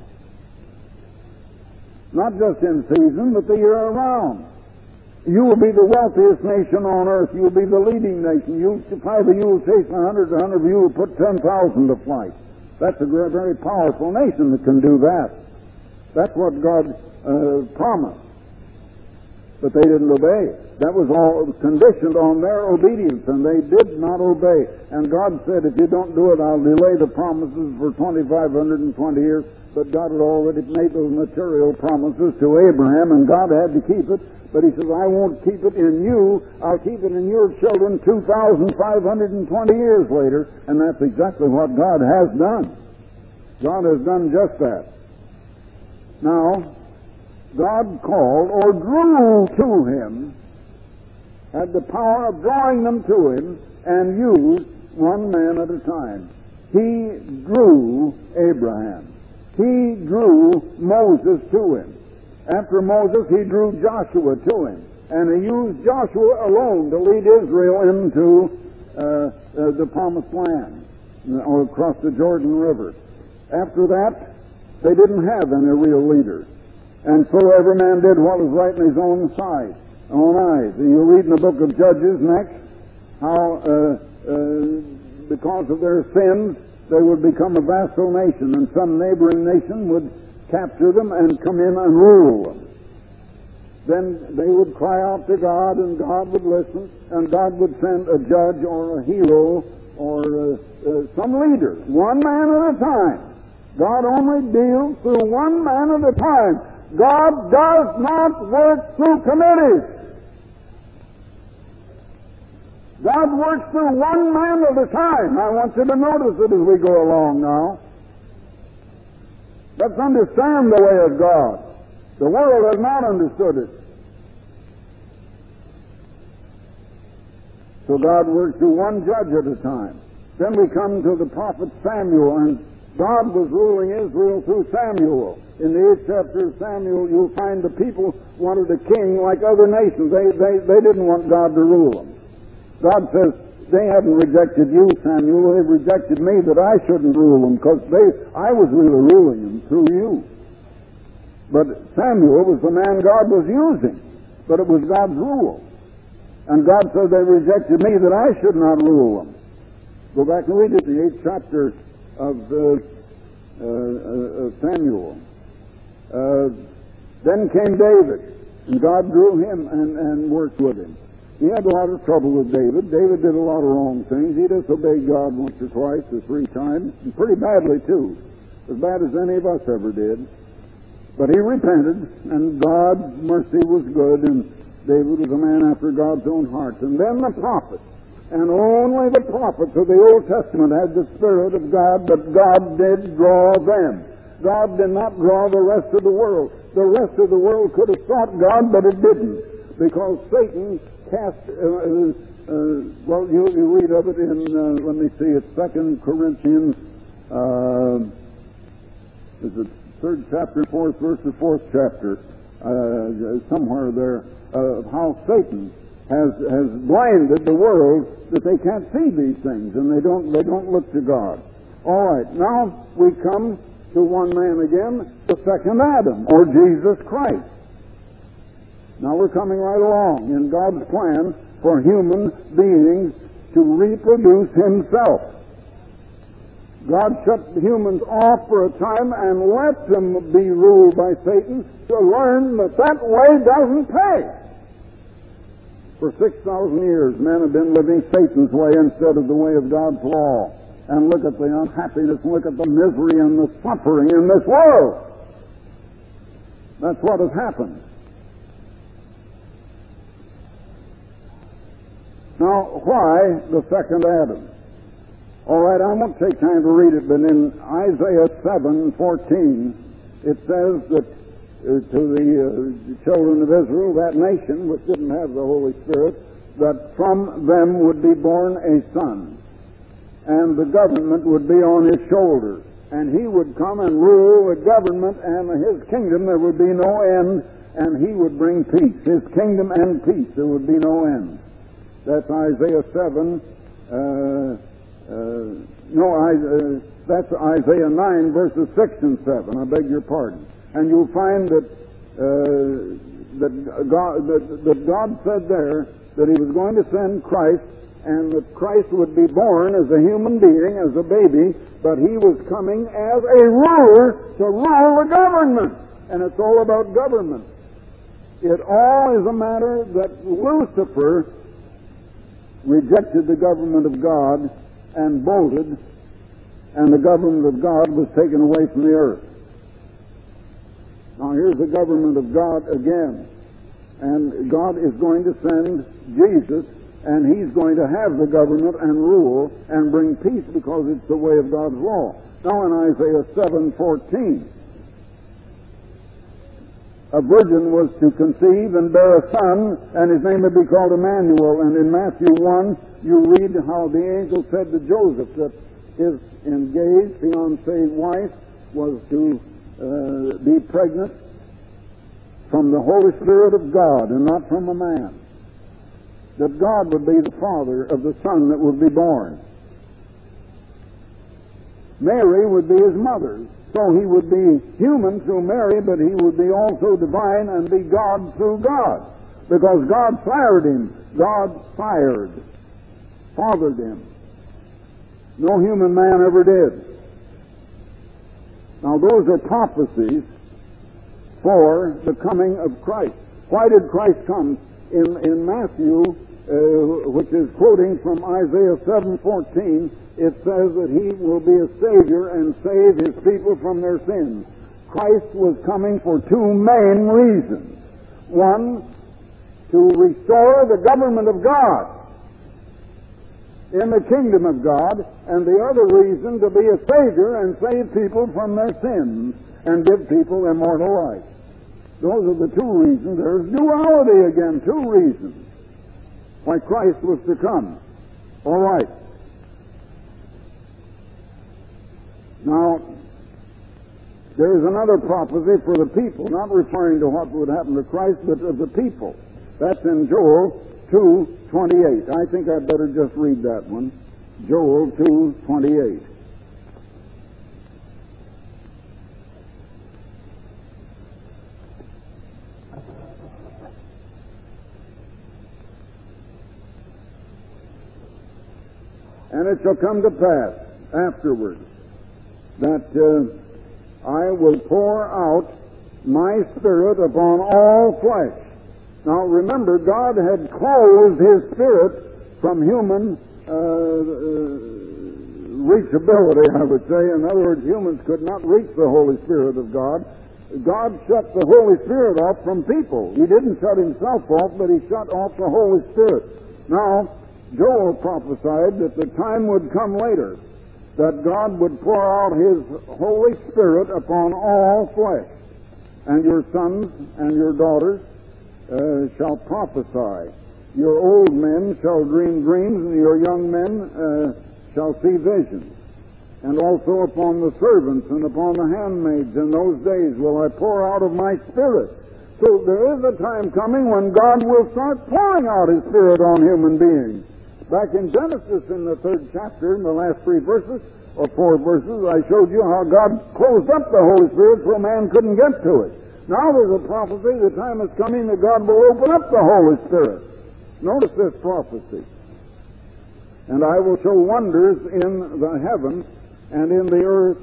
[SPEAKER 1] Not just in season, but the year around. You will be the wealthiest nation on earth. You will be the leading nation. Five of you will chase 100 of you will put 10,000 to flight. That's a very powerful nation that can do that. That's what God promised. But they didn't obey. That was all conditioned on their obedience, and they did not obey. And God said, if you don't do it, I'll delay the promises for 2,520 years. But God had already made those material promises to Abraham, and God had to keep it. But He says, I won't keep it in you. I'll keep it in your children 2,520 years later. And that's exactly what God has done. God has done just that. Now, God called or drew to Him, had the power of drawing them to Him, and used one man at a time. He drew Abraham. He drew Moses to Him. After Moses, He drew Joshua to Him. And He used Joshua alone to lead Israel into the Promised Land, or across the Jordan River. After that, they didn't have any real leaders. And so every man did what was right in his own eyes. And you read in the book of Judges next how because of their sins they would become a vassal nation, and some neighboring nation would capture them and come in and rule them. Then they would cry out to God, and God would listen, and God would send a judge or a hero or some leader, one man at a time. God only deals through one man at a time. God does not work through committees. God works through one man at a time. I want you to notice it as we go along now. Let's understand the way of God. The world has not understood it. So God works through one judge at a time. Then we come to the prophet Samuel, and God was ruling Israel through Samuel. In the 8th chapter of Samuel, you'll find the people wanted a king like other nations. They didn't want God to rule them. God says, they haven't rejected you, Samuel. They've rejected me that I shouldn't rule them, because I was really ruling them through you. But Samuel was the man God was using, but it was God's rule. And God said they rejected me that I should not rule them. Go back and read it, the 8th chapter of Samuel. Then came David, and God drew him and worked with him. He had a lot of trouble with David. David did a lot of wrong things. He disobeyed God once or twice or 3 times, and pretty badly too, as bad as any of us ever did. But he repented, and God's mercy was good, and David was a man after God's own heart. And then the prophets. And only the prophets of the Old Testament had the Spirit of God, but God did draw them. God did not draw the rest of the world. The rest of the world could have sought God, but it didn't, because Satan cast... well, you read of it in, let me see, it's 2 Corinthians, is it 3rd chapter, 4th verse, or 4th chapter, somewhere there, how Satan has blinded the world that they can't see these things, and they don't look to God. All right, now we come to one man again, the second Adam, or Jesus Christ. Now we're coming right along in God's plan for human beings to reproduce Himself. God shut humans off for a time and let them be ruled by Satan to learn that way doesn't pay. For 6,000 years, men have been living Satan's way instead of the way of God's law. And look at the unhappiness, and look at the misery and the suffering in this world. That's what has happened. Now, why the second Adam? All right, I won't take time to read it, but in Isaiah 7:14, it says that to the children of Israel, that nation which didn't have the Holy Spirit, that from them would be born a son, and the government would be on his shoulders, and he would come and rule the government, and his kingdom there would be no end, and he would bring peace. His kingdom and peace, there would be no end. That's Isaiah 7. That's Isaiah 9, verses 6 and 7. I beg your pardon. And you'll find that God said there that he was going to send Christ, and that Christ would be born as a human being, as a baby, but he was coming as a ruler to rule the government. And it's all about government. It all is a matter that Lucifer rejected the government of God and bolted, and the government of God was taken away from the earth. Now here's the government of God again, and God is going to send Jesus, and he's going to have the government and rule and bring peace, because it's the way of God's law. Now in Isaiah 7:14, a virgin was to conceive and bear a son, and his name would be called Emmanuel. And in Matthew 1, you read how the angel said to Joseph that his engaged, fiancée wife was to be pregnant from the Holy Spirit of God and not from a man. That God would be the father of the son that would be born. Mary would be his mother. So he would be human through Mary, but he would be also divine and be God through God. Because God fired him. God fathered him. No human man ever did. Now those are prophecies for the coming of Christ. Why did Christ come? In Matthew, which is quoting from Isaiah 7:14, it says that he will be a Savior and save his people from their sins. Christ was coming for two main reasons. One, to restore the government of God in the kingdom of God, and the other reason to be a Savior and save people from their sins and give people immortal life. Those are the two reasons. There's duality again, two reasons why Christ was to come. All right. Now, there's another prophecy for the people, not referring to what would happen to Christ, but of the people. That's in Joel 2:28. I think I'd better just read that one. Joel 2:28. And it shall come to pass afterwards that I will pour out my Spirit upon all flesh. Now remember, God had closed his Spirit from human reachability, I would say. In other words, humans could not reach the Holy Spirit of God. God shut the Holy Spirit off from people. He didn't shut himself off, but he shut off the Holy Spirit. Now, Joel prophesied that the time would come later that God would pour out his Holy Spirit upon all flesh. And your sons and your daughters shall prophesy. Your old men shall dream dreams, and your young men shall see visions. And also upon the servants and upon the handmaids in those days will I pour out of my Spirit. So there is a time coming when God will start pouring out his Spirit on human beings. Back in Genesis, in the 3rd chapter, in the last 3 verses, or 4 verses, I showed you how God closed up the Holy Spirit so man couldn't get to it. Now there's a prophecy, the time is coming that God will open up the Holy Spirit. Notice this prophecy. And I will show wonders in the heavens and in the earth,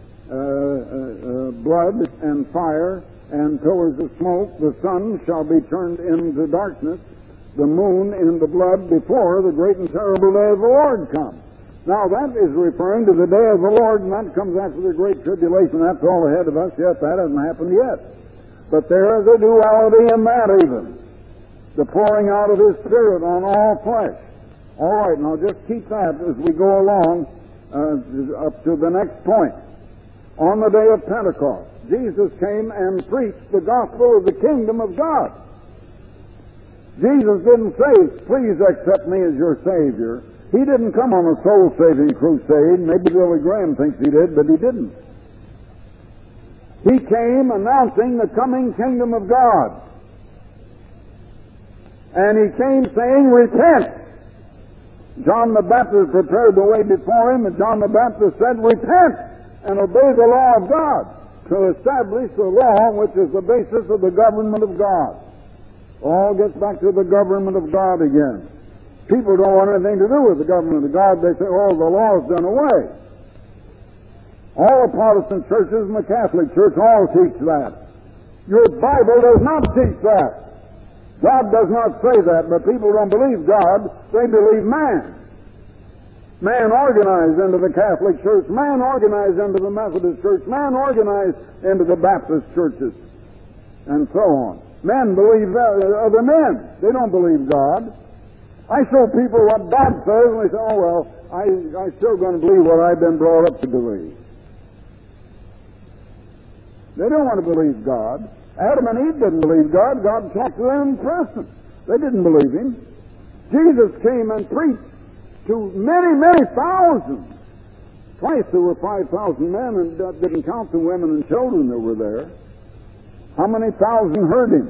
[SPEAKER 1] blood and fire and pillars of smoke. The sun shall be turned into darkness, the moon in the blood, before the great and terrible day of the Lord comes. Now that is referring to the day of the Lord, and that comes after the great tribulation. That's all ahead of us yet. That hasn't happened yet. But there is a duality in that even. The pouring out of his Spirit on all flesh. All right, now just keep that as we go along. up to the next point. On the day of Pentecost, Jesus came and preached the gospel of the kingdom of God. Jesus didn't say, please accept me as your Savior. He didn't come on a soul-saving crusade. Maybe Billy Graham thinks he did, but he didn't. He came announcing the coming kingdom of God. And he came saying, repent. John the Baptist prepared the way before him, and John the Baptist said, repent and obey the law of God to establish the law which is the basis of the government of God. All gets back to the government of God again. People don't want anything to do with the government of God. They say, oh, the law's done away. All the Protestant churches and the Catholic Church all teach that. Your Bible does not teach that. God does not say that, but people don't believe God. They believe man. Man organized into the Catholic Church. Man organized into the Methodist Church. Man organized into the Baptist churches. And so on. Men believe other men. They don't believe God. I show people what God says, and they say, oh, well, I'm still going to believe what I've been brought up to believe. They don't want to believe God. Adam and Eve didn't believe God. God talked to them in person. They didn't believe Him. Jesus came and preached to many, many thousands. Twice there were 5,000 men, and that didn't count the women and children that were there. How many thousand heard Him?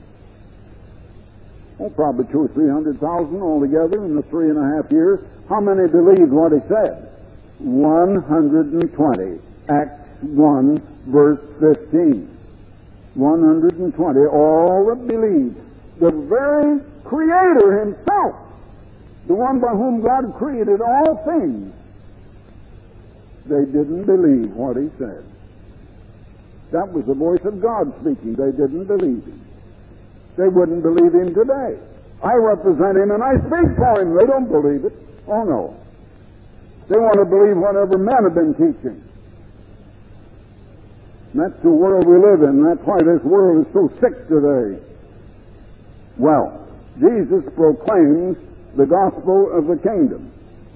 [SPEAKER 1] Oh, probably 200,000 or 300,000 altogether in the 3.5 years. How many believed what He said? 120. Acts 1, verse 15. 120. All that believed. The very Creator Himself, the one by whom God created all things, they didn't believe what He said. That was the voice of God speaking. They didn't believe Him. They wouldn't believe Him today. I represent Him and I speak for Him. They don't believe it. Oh no. They want to believe whatever men have been teaching. And that's the world we live in. That's why this world is so sick today. Well, Jesus proclaims the gospel of the kingdom.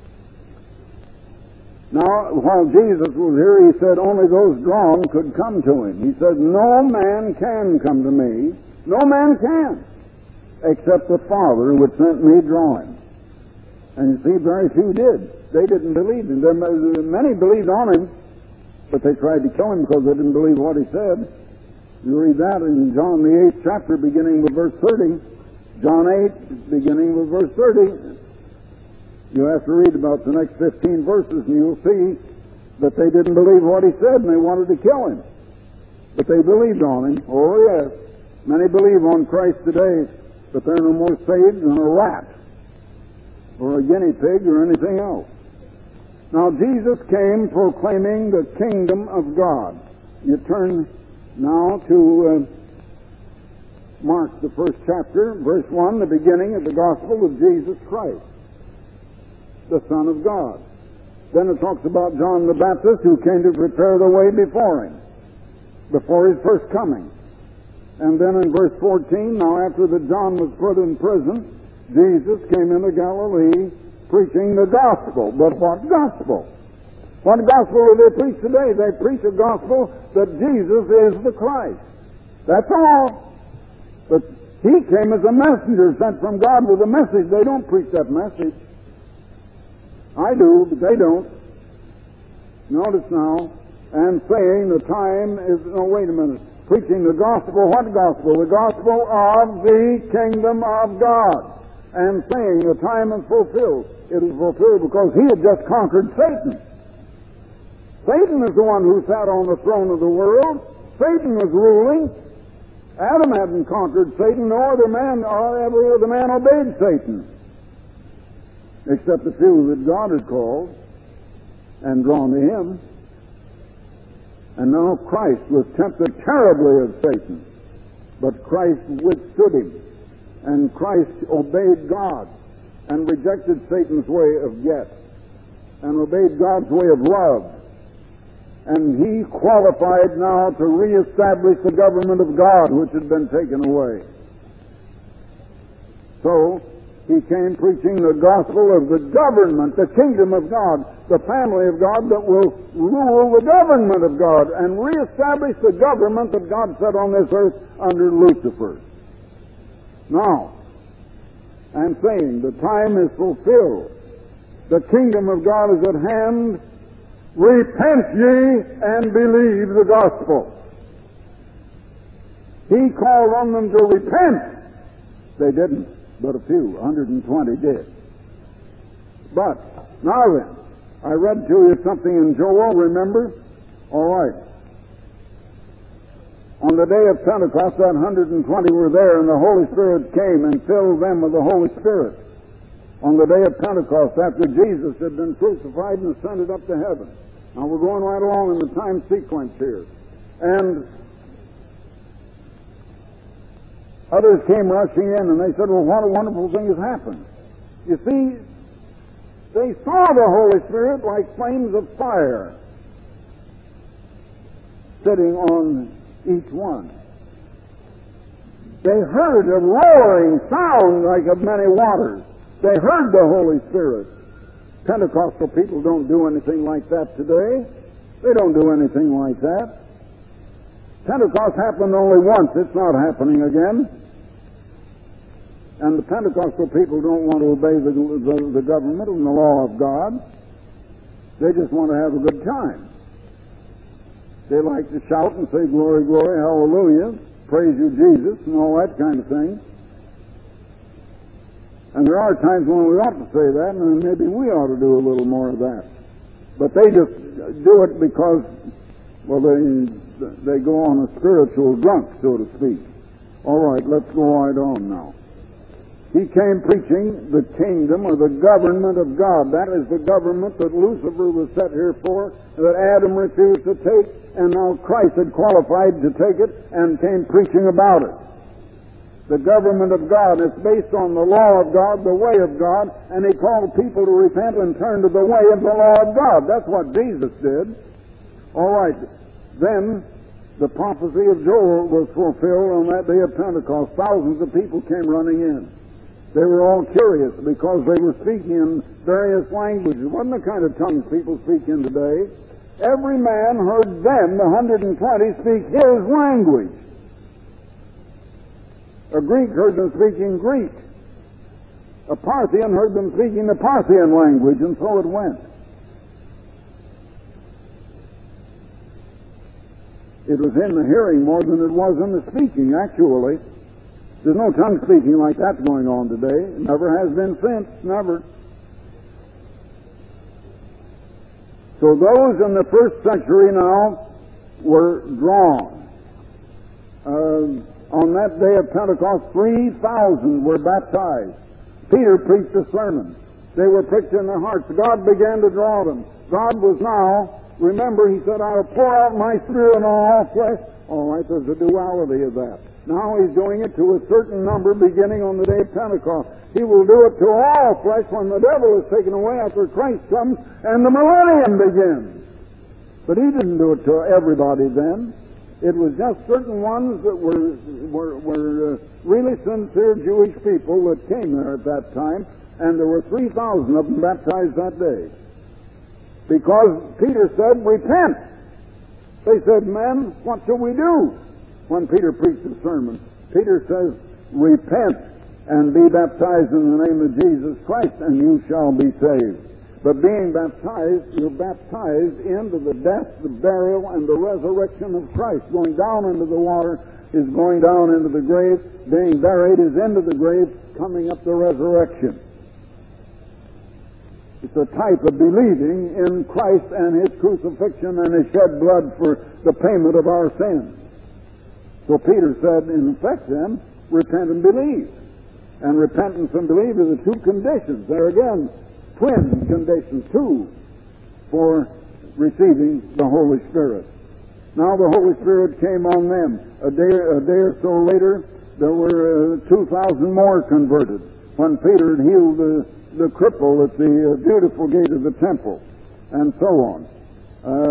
[SPEAKER 1] Now, while Jesus was here, He said only those drawn could come to Him. He said, no man can come to me. No man can, except the Father which sent me draw him. And you see, very few did. They didn't believe Him. Many believed on Him, but they tried to kill Him because they didn't believe what He said. You read that in John the 8th chapter, beginning with verse 30. John 8, beginning with verse 30. You have to read about the next 15 verses, and you'll see that they didn't believe what He said, and they wanted to kill Him. But they believed on Him. Oh, yes. Many believe on Christ today, but they're no more saved than a rat or a guinea pig or anything else. Now, Jesus came proclaiming the kingdom of God. You turn now to Mark, the 1st chapter, verse 1, the beginning of the gospel of Jesus Christ, the Son of God. Then it talks about John the Baptist, who came to prepare the way before Him, before His first coming. And then in verse 14, now after that John was put in prison, Jesus came into Galilee preaching the gospel. But what gospel? What gospel do they preach today? They preach a gospel that Jesus is the Christ. That's all. But He came as a messenger sent from God with a message. They don't preach that message. I do, but they don't. Notice now, and saying the time is, no, wait a minute. Preaching the gospel, what gospel? The gospel of the kingdom of God. And saying the time is fulfilled. It is fulfilled because He had just conquered Satan. Satan is the one who sat on the throne of the world. Satan was ruling. Adam hadn't conquered Satan, no other man, or every other man obeyed Satan. Except the few that God had called and drawn to Him. And now Christ was tempted terribly of Satan, but Christ withstood him, and Christ obeyed God, and rejected Satan's way of get, and obeyed God's way of love. And He qualified now to reestablish the government of God, which had been taken away. So, He came preaching the gospel of the government, the kingdom of God, the family of God that will rule the government of God and reestablish the government that God set on this earth under Lucifer. Now, I'm saying the time is fulfilled. The kingdom of God is at hand. Repent ye and believe the gospel. He called on them to repent. They didn't, but a few, 120 did. But, now then, I read to you something in Joel, remember? All right. On the day of Pentecost, that 120 were there, and the Holy Spirit came and filled them with the Holy Spirit. On the day of Pentecost, after Jesus had been crucified and ascended up to heaven. Now we're going right along in the time sequence here. And others came rushing in, and they said, well, what a wonderful thing has happened. You see, they saw the Holy Spirit like flames of fire sitting on each one. They heard a roaring sound like of many waters. They heard the Holy Spirit. Pentecostal people don't do anything like that today. They don't do anything like that. Pentecost happened only once. It's not happening again. And the Pentecostal people don't want to obey the government and the law of God. They just want to have a good time. They like to shout and say, glory, glory, hallelujah, praise you, Jesus, and all that kind of thing. And there are times when we ought to say that, and maybe we ought to do a little more of that. But they just do it because, well, they go on a spiritual drunk, so to speak. All right, let's go right on now. He came preaching the kingdom or the government of God. That is the government that Lucifer was set here for, that Adam refused to take, and now Christ had qualified to take it and came preaching about it. The government of God is based on the law of God, the way of God, and He called people to repent and turn to the way of the law of God. That's what Jesus did. All right, then the prophecy of Joel was fulfilled on that day of Pentecost. Thousands of people came running in. They were all curious because they were speaking in various languages. It wasn't the kind of tongues people speak in today. Every man heard them, the 120, speak his language. A Greek heard them speaking Greek. A Parthian heard them speaking the Parthian language, and so it went. It was in the hearing more than it was in the speaking, actually. There's no tongue speaking like that going on today. It never has been since, never. So those in the first century now were drawn. On that day of Pentecost, 3,000 were baptized. Peter preached a sermon. They were pricked in their hearts. God began to draw them. God was now, remember, He said, I will pour out my Spirit on all flesh. All right, there's a duality of that. Now He's doing it to a certain number beginning on the day of Pentecost. He will do it to all flesh when the devil is taken away after Christ comes and the millennium begins. But He didn't do it to everybody then. It was just certain ones that were really sincere Jewish people that came there at that time, and there were 3,000 of them baptized that day. Because Peter said, repent. They said, men, what shall we do? When Peter preached the sermon, Peter says, repent and be baptized in the name of Jesus Christ, and you shall be saved. But being baptized, you're baptized into the death, the burial, and the resurrection of Christ. Going down into the water is going down into the grave. Being buried is into the grave, coming up the resurrection. It's a type of believing in Christ and His crucifixion and His shed blood for the payment of our sins. So Peter said, in effect then, repent and believe. And repentance and believe are the two conditions. They're again twin conditions, too, for receiving the Holy Spirit. Now the Holy Spirit came on them. A day or so later, there were 2,000 more converted when Peter had healed the cripple at the beautiful gate of the temple, and so on.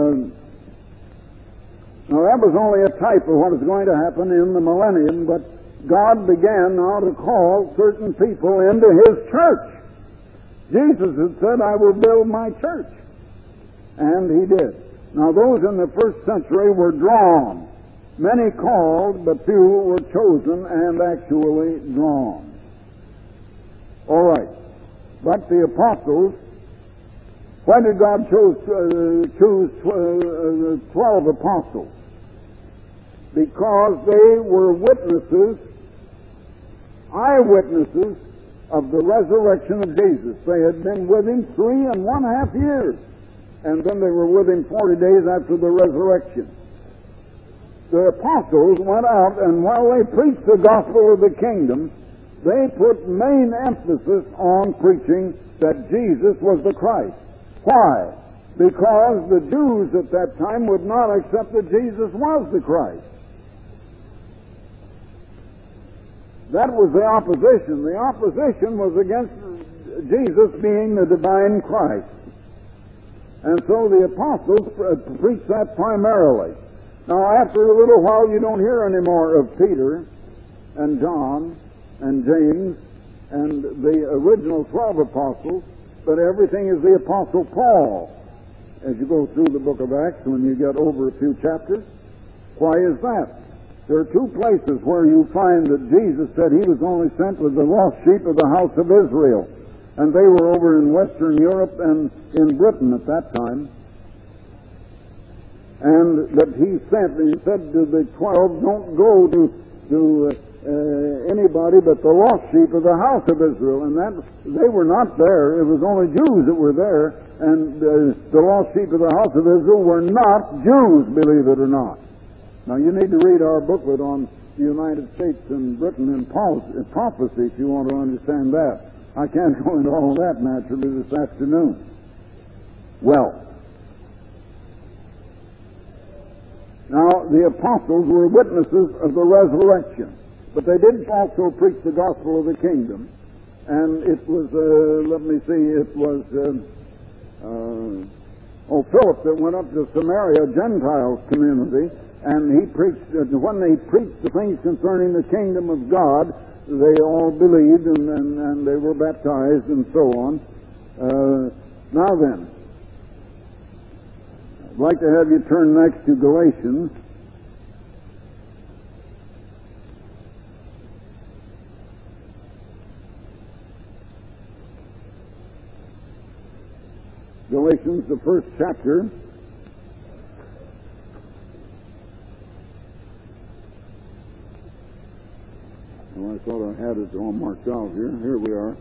[SPEAKER 1] Now that was only a type of what is going to happen in the millennium, but God began now to call certain people into His church. Jesus had said, I will build my church. And He did. Now those in the first century were drawn. Many called, but few were chosen and actually drawn. All right. But the apostles, why did God choose 12 apostles? Because they were witnesses, eyewitnesses of the resurrection of Jesus. They had been with Him 3.5 years. And then they were with Him 40 days after the resurrection. The apostles went out, and while they preached the gospel of the kingdom, they put main emphasis on preaching that Jesus was the Christ. Why? Because the Jews at that time would not accept that Jesus was the Christ. That was the opposition. The opposition was against Jesus being the divine Christ. And so the apostles preached that primarily. Now, after a little while, you don't hear any more of Peter and John and James and the original 12 apostles, but everything is the Apostle Paul as you go through the book of Acts when you get over a few chapters. Why is that? There are two places where you find that Jesus said He was only sent with the lost sheep of the house of Israel. And they were over in Western Europe and in Britain at that time. And that He said to the 12, don't go to anybody but the lost sheep of the house of Israel. And that they were not there. It was only Jews that were there. And the lost sheep of the house of Israel were not Jews, believe it or not. Now, you need to read our booklet on the United States and Britain and prophecy if you want to understand that. I can't go into all that naturally this afternoon. Well, now the apostles were witnesses of the resurrection, but they did also preach the gospel of the kingdom. And it was, Philip that went up to Samaria, a Gentile community, and he preached, when they preached the things concerning the kingdom of God, they all believed and they were baptized and so on. Now then, I'd like to have you turn next to Galatians. Galatians, the first chapter. Well, I thought I had it all marked out here. Here we are.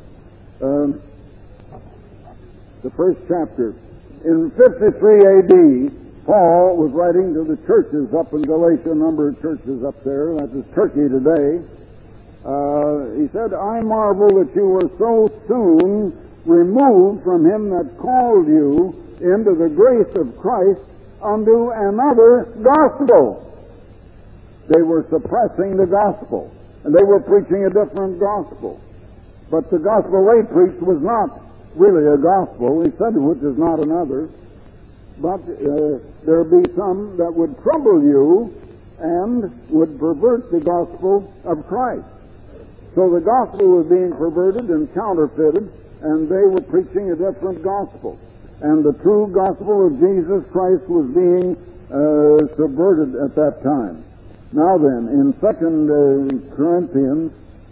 [SPEAKER 1] The first chapter. In 53 A.D., Paul was writing to the churches up in Galatia, a number of churches up there. That is Turkey today. He said, I marvel that you were so soon removed from Him that called you into the grace of Christ unto another gospel. They were suppressing the gospel. And they were preaching a different gospel. But the gospel they preached was not really a gospel. He said, which is not another. But there be some that would trouble you and would pervert the gospel of Christ. So the gospel was being perverted and counterfeited, and they were preaching a different gospel. And the true gospel of Jesus Christ was being subverted at that time. Now then, in 2 Corinthians,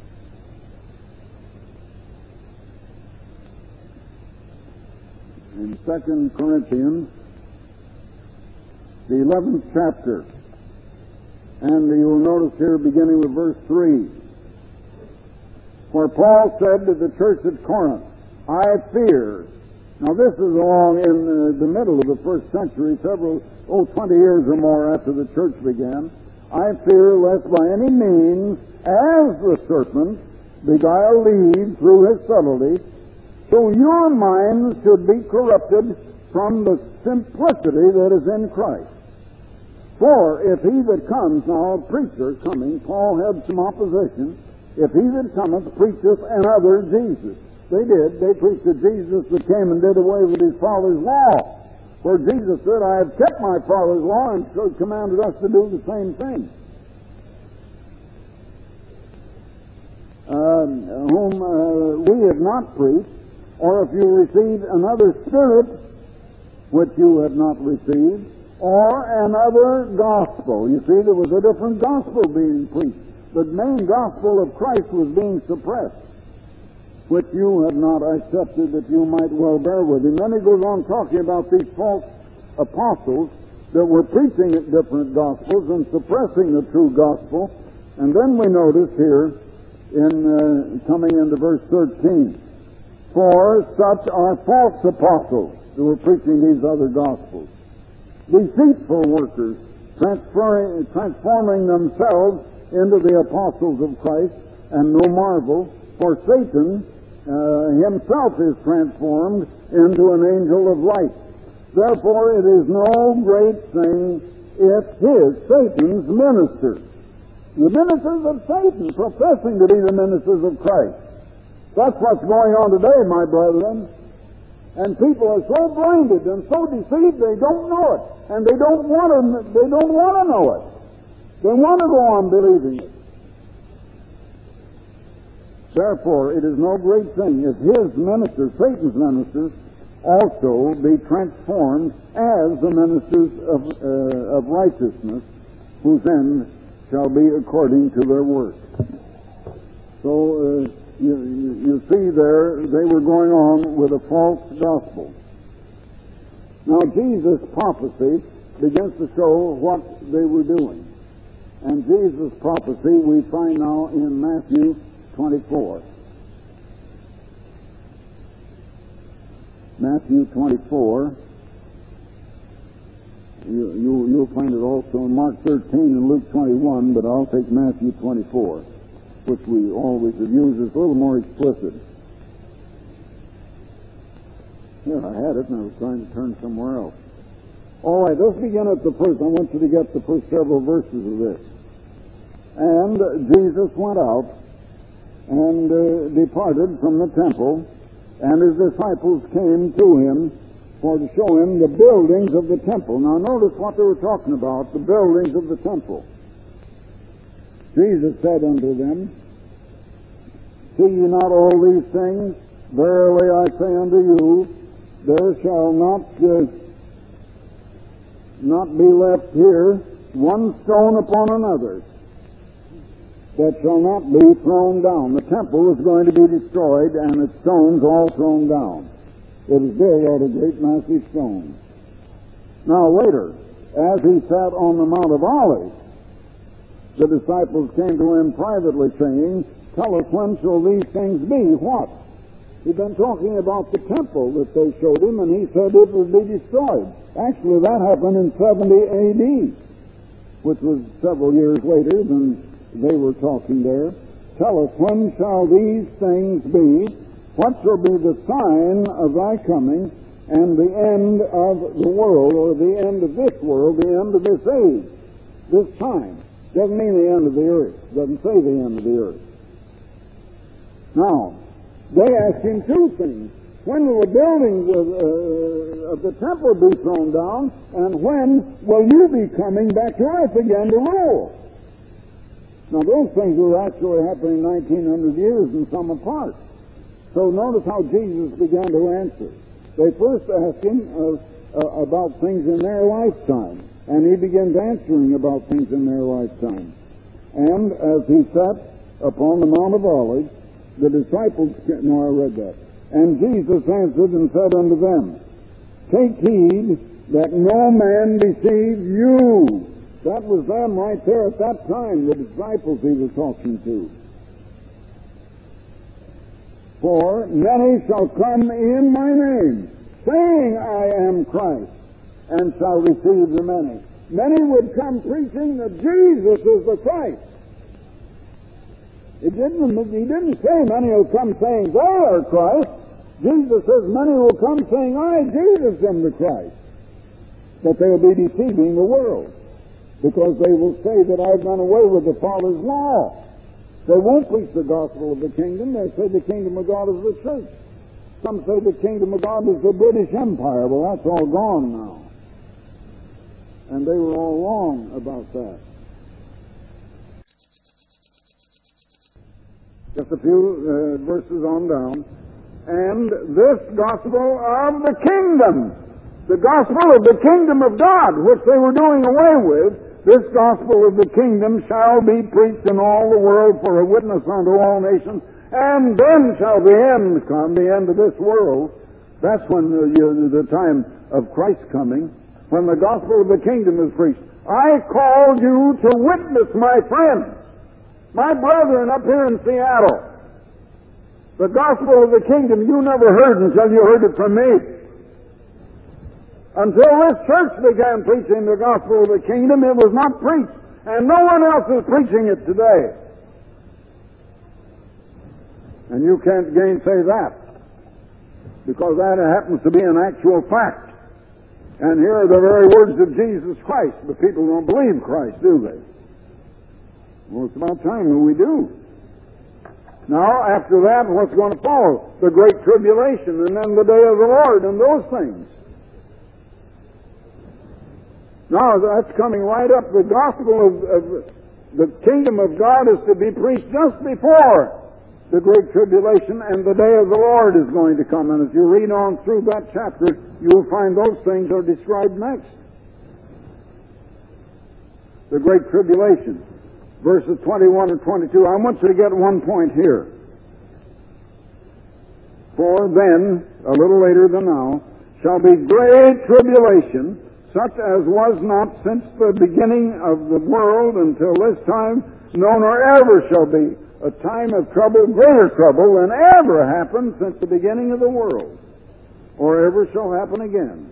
[SPEAKER 1] the 11th chapter, and you will notice here beginning with verse 3, where Paul said to the church at Corinth, I fear. Now this is along in the middle of the first century, 20 years or more after the church began. I fear lest by any means, as the serpent beguiled Eve through his subtlety, so your minds should be corrupted from the simplicity that is in Christ. For if he that comes, now a preacher coming, Paul had some opposition, if he that cometh preacheth another Jesus. They did. They preached a Jesus that came and did away with his Father's law. Where Jesus said, I have kept my Father's law and commanded us to do the same thing. we have not preached, or if you received another spirit which you had not received, or another gospel. You see, there was a different gospel being preached. The main gospel of Christ was being suppressed, which you have not accepted, that you might well bear with him. Then he goes on talking about these false apostles that were preaching at different gospels and suppressing the true gospel. And then we notice here, in coming into verse 13, for such are false apostles who were preaching these other gospels, deceitful workers, transforming themselves into the apostles of Christ, and no marvel, for Satan himself is transformed into an angel of light. Therefore, it is no great thing if Satan's ministers, the ministers of Satan, professing to be the ministers of Christ. That's what's going on today, my brethren. And people are so blinded and so deceived they don't know it, and they don't want to know it. They want to go on believing it. Therefore, it is no great thing if his ministers, Satan's ministers, also be transformed as the ministers of righteousness, whose end shall be according to their work. So you see there, they were going on with a false gospel. Now Jesus' prophecy begins to show what they were doing. And Jesus' prophecy we find now in Matthew 24. Matthew 24. You'll find it also in Mark 13 and Luke 21, but I'll take Matthew 24, which we always have used. It's a little more explicit. Here, I had it and I was trying to turn somewhere else. All right, let's begin at the first. I want you to get the first several verses of this. And Jesus went out and departed from the temple, and his disciples came to him for to show him the buildings of the temple. Now notice what they were talking about, the buildings of the temple. Jesus said unto them, see ye not all these things? Verily I say unto you, there shall not be left here one stone upon another that shall not be thrown down. The temple was going to be destroyed, and its stones all thrown down. It was built out of great massive stones. Now later, as he sat on the Mount of Olives, the disciples came to him privately, saying, tell us, when shall these things be? What? He'd been talking about the temple that they showed him, and he said it would be destroyed. Actually, that happened in 70 A.D., which was several years later than they were talking there. Tell us, when shall these things be? What shall be the sign of thy coming and the end of the world, or the end of this world, the end of this age, this time? Doesn't mean the end of the earth. Doesn't say the end of the earth. Now, they asked him two things. When will the buildings of the temple be thrown down, and when will you be coming back to earth again to rule? Now, those things were actually happening 1900 years and some apart. So notice how Jesus began to answer. They first asked him about things in their lifetime, and he begins answering about things in their lifetime. And as he sat upon the Mount of Olives, the disciples... No, I read that. And Jesus answered and said unto them, take heed that no man deceive you. That was them right there at that time, the disciples he was talking to. For many shall come in my name, saying, I am Christ, and shall receive the many. Many would come preaching that Jesus is the Christ. He didn't say many will come saying they are Christ. Jesus says many will come saying, I, Jesus, am the Christ. But they will be deceiving the world, because they will say that I've done away with the Father's law. They won't preach the gospel of the kingdom. They say the kingdom of God is the church. Some say the kingdom of God is the British Empire. Well, that's all gone now. And they were all wrong about that. just a few verses on down. And this gospel of the kingdom, the gospel of the kingdom of God, which they were doing away with, this gospel of the kingdom shall be preached in all the world for a witness unto all nations, and then shall the end come, the end of this world. That's when the time of Christ coming, when the gospel of the kingdom is preached. I called you to witness, my friends, my brethren up here in Seattle. The gospel of the kingdom you never heard until you heard it from me. Until this church began preaching the gospel of the kingdom, it was not preached, and no one else is preaching it today. And you can't gainsay that, because that happens to be an actual fact. And here are the very words of Jesus Christ, but people don't believe Christ, do they? Well, it's about time that we do. Now, after that, what's going to follow? The great tribulation, and then the day of the Lord, and those things. Now, that's coming right up. The gospel of the kingdom of God is to be preached just before the great tribulation, and the day of the Lord is going to come. And as you read on through that chapter, you will find those things are described next. The great tribulation, verses 21 and 22. I want you to get one point here. For then, a little later than now, shall be great tribulation, such as was not since the beginning of the world until this time, no nor ever shall be, a time of trouble, greater trouble than ever happened since the beginning of the world, or ever shall happen again.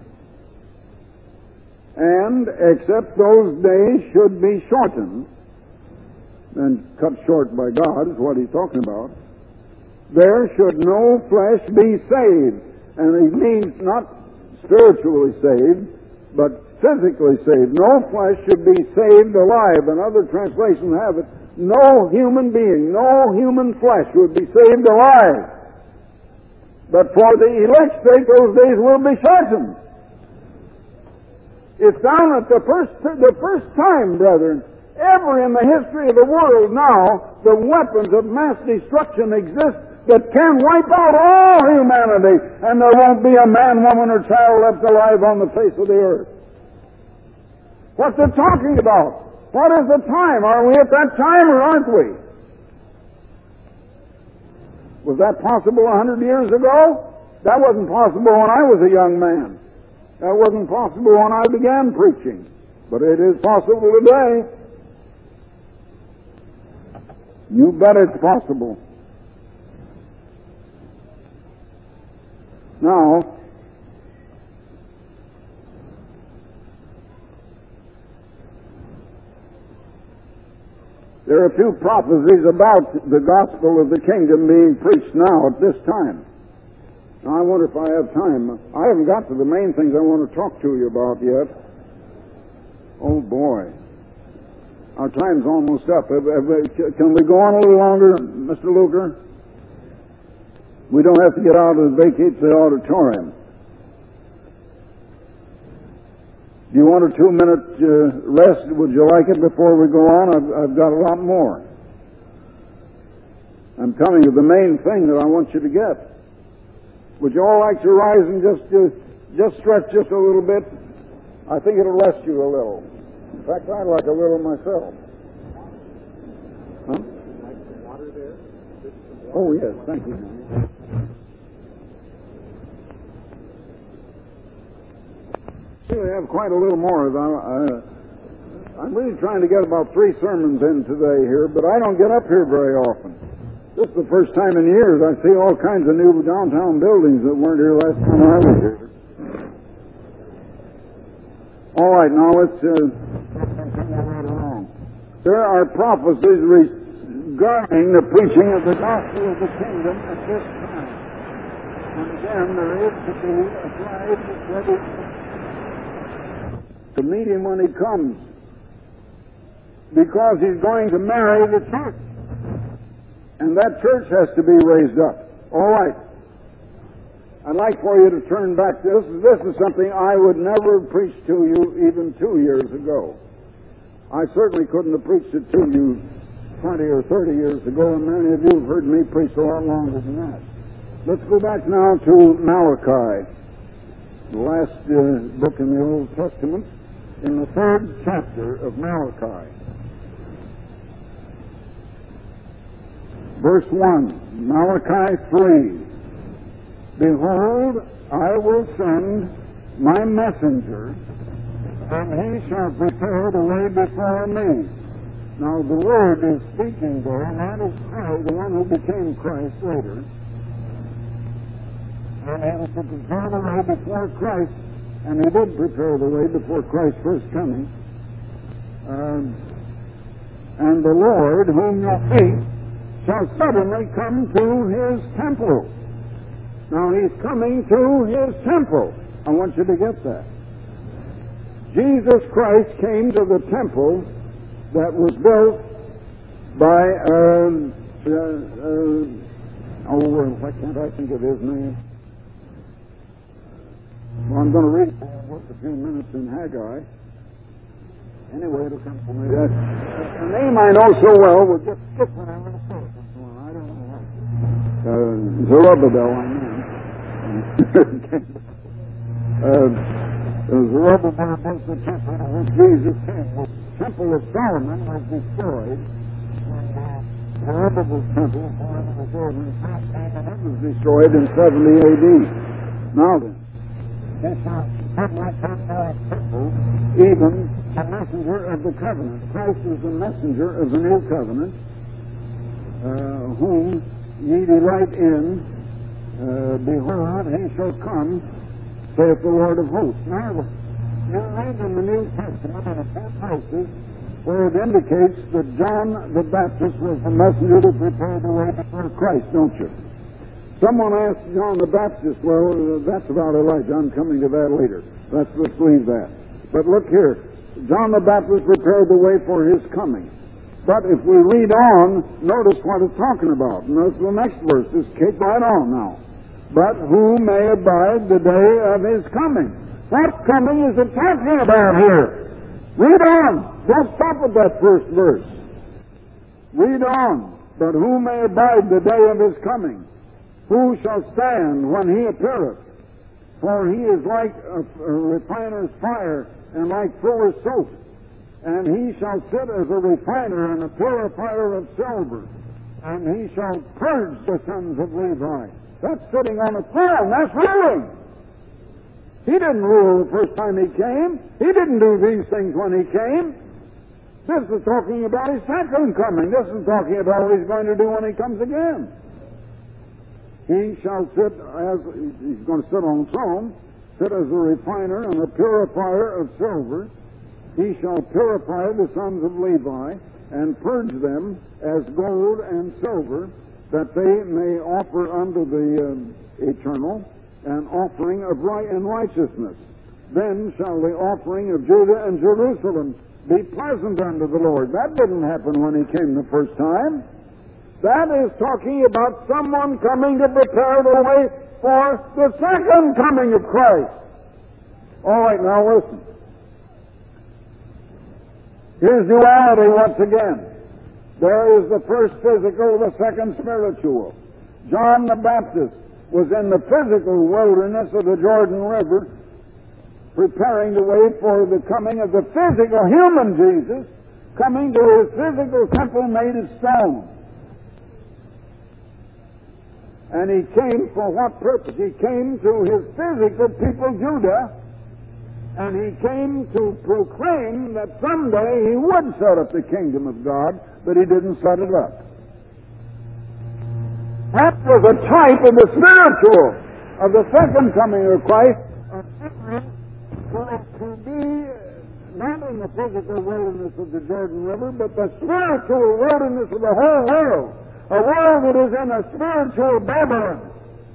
[SPEAKER 1] And except those days should be shortened, and cut short by God is what he's talking about, there should no flesh be saved. And he means not spiritually saved, but physically saved. No flesh should be saved alive. And other translations have it, no human being, no human flesh would be saved alive. But for the elect's sake, those days will be shortened. It's down at the first time, brethren, ever in the history of the world now, the weapons of mass destruction exist that can wipe out all humanity, and there won't be a man, woman, or child left alive on the face of the earth. What's it talking about? What is the time? Are we at that time or aren't we? Was that possible 100 years ago? That wasn't possible when I was a young man. That wasn't possible when I began preaching. But it is possible today. You bet it's possible. Now, there are a few prophecies about the gospel of the kingdom being preached now at this time. Now, I wonder if I have time. I haven't got to the main things I want to talk to you about yet. Oh, boy. Our time's almost up. Can we go on a little longer, Mr. Luker? We don't have to get out and vacate the auditorium. Do you want a 2-minute rest? Would you like it before we go on? I've got a lot more. I'm telling you the main thing that I want you to get. Would you all like to rise and just stretch just a little bit? I think it'll rest you a little. In fact, I'd like a little myself. Huh? Water there? Oh, yes, thank you. See, we have quite a little more. I'm really trying to get about 3 sermons in today here, but I don't get up here very often. This is the first time in years I see all kinds of new downtown buildings that weren't here last time I was here. All right, now let's continue right along. There are prophecies regarding the preaching of the gospel of the kingdom at this time. And again, there is to be a bride ready to meet him when he comes, because he's going to marry the church, and that church has to be raised up. All right. I'd like for you to turn back. This is something I would never have preached to you even 2 years ago. I certainly couldn't have preached it to you 20 or 30 years ago, and many of you have heard me preach a lot longer than that. Let's go back now to Malachi, the last book in the Old Testament, in the 3rd chapter of Malachi. Verse 1, Malachi 3. Behold, I will send my messenger, and he shall prepare the way before me. Now the Word is speaking there, and that is Christ, the one who became Christ later. And he was to prepare the way before Christ, and he did prepare the way before Christ's first coming. And the Lord, whom you seek, shall suddenly come to his temple. Now he's coming to his temple. I want you to get that. Jesus Christ came to the temple that was built by, why can't I think of his name? Well, I'm going to read a few minutes in Haggai. Anyway, it'll come to me. A name I know so well will just skip when I'm going to say it. I don't know what. Zerubbabel, I know. Zerubbabel built the temple in which Jesus came. The temple of Solomon was destroyed. Zerubbabel's temple, was destroyed in 70 A.D. Now then, even a messenger of the covenant. Christ is the messenger of the new covenant, whom ye delight in. Behold, he shall come, saith the Lord of hosts. Now, you read in the New Testament in a few places where it indicates that John the Baptist was the messenger to prepare the way before Christ, don't you? Someone asked John the Baptist, well, that's about Elijah. I'm coming to that later. Let's leave that. But look here. John the Baptist prepared the way for his coming. But if we read on, notice what it's talking about. Notice the next verse. Just keep right on now. But who may abide the day of his coming? What coming is it talking about here? Read on. Don't stop at that first verse. Read on. But who may abide the day of his coming? Who shall stand when he appeareth? For he is like a refiner's fire, and like fuller's soap. And he shall sit as a refiner and a purifier of silver. And he shall purge the sons of Levi. That's sitting on a throne. That's ruling. He didn't rule the first time he came. He didn't do these things when he came. This is talking about his second coming. This is talking about what he's going to do when he comes again. He shall sit as, he's going to sit on a throne, sit as a refiner and a purifier of silver. He shall purify the sons of Levi and purge them as gold and silver, that they may offer unto the eternal an offering of righteousness. Then shall the offering of Judah and Jerusalem be pleasant unto the Lord. That didn't happen when he came the first time. That is talking about someone coming to prepare the way for the second coming of Christ. All right, now listen. Here's duality once again. There is the first physical, the second spiritual. John the Baptist was in the physical wilderness of the Jordan River, preparing the way for the coming of the physical human Jesus, coming to his physical temple made of stone. And he came for what purpose? He came to his physical people, Judah, and he came to proclaim that someday he would set up the kingdom of God, but he didn't set it up. That was a type of the spiritual, of the second coming of Christ, to be not in the physical wilderness of the Jordan River, but the spiritual wilderness of the whole world, a world that is in a spiritual Babylon,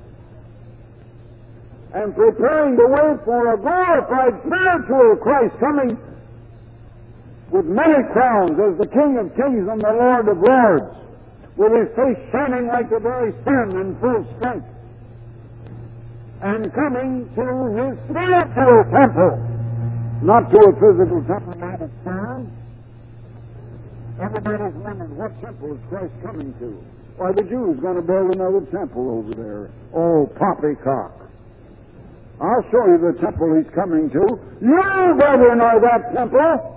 [SPEAKER 1] and preparing the way for a glorified spiritual Christ coming with many crowns as the King of Kings and the Lord of Lords, with his face shining like the very sun in full strength, and coming to his spiritual temple, not to a physical temple made of stone. Everybody's wondering, what temple is Christ coming to? Why, the Jews going to build another temple over there. Oh, poppycock. I'll show you the temple he's coming to. You, brethren, are that temple.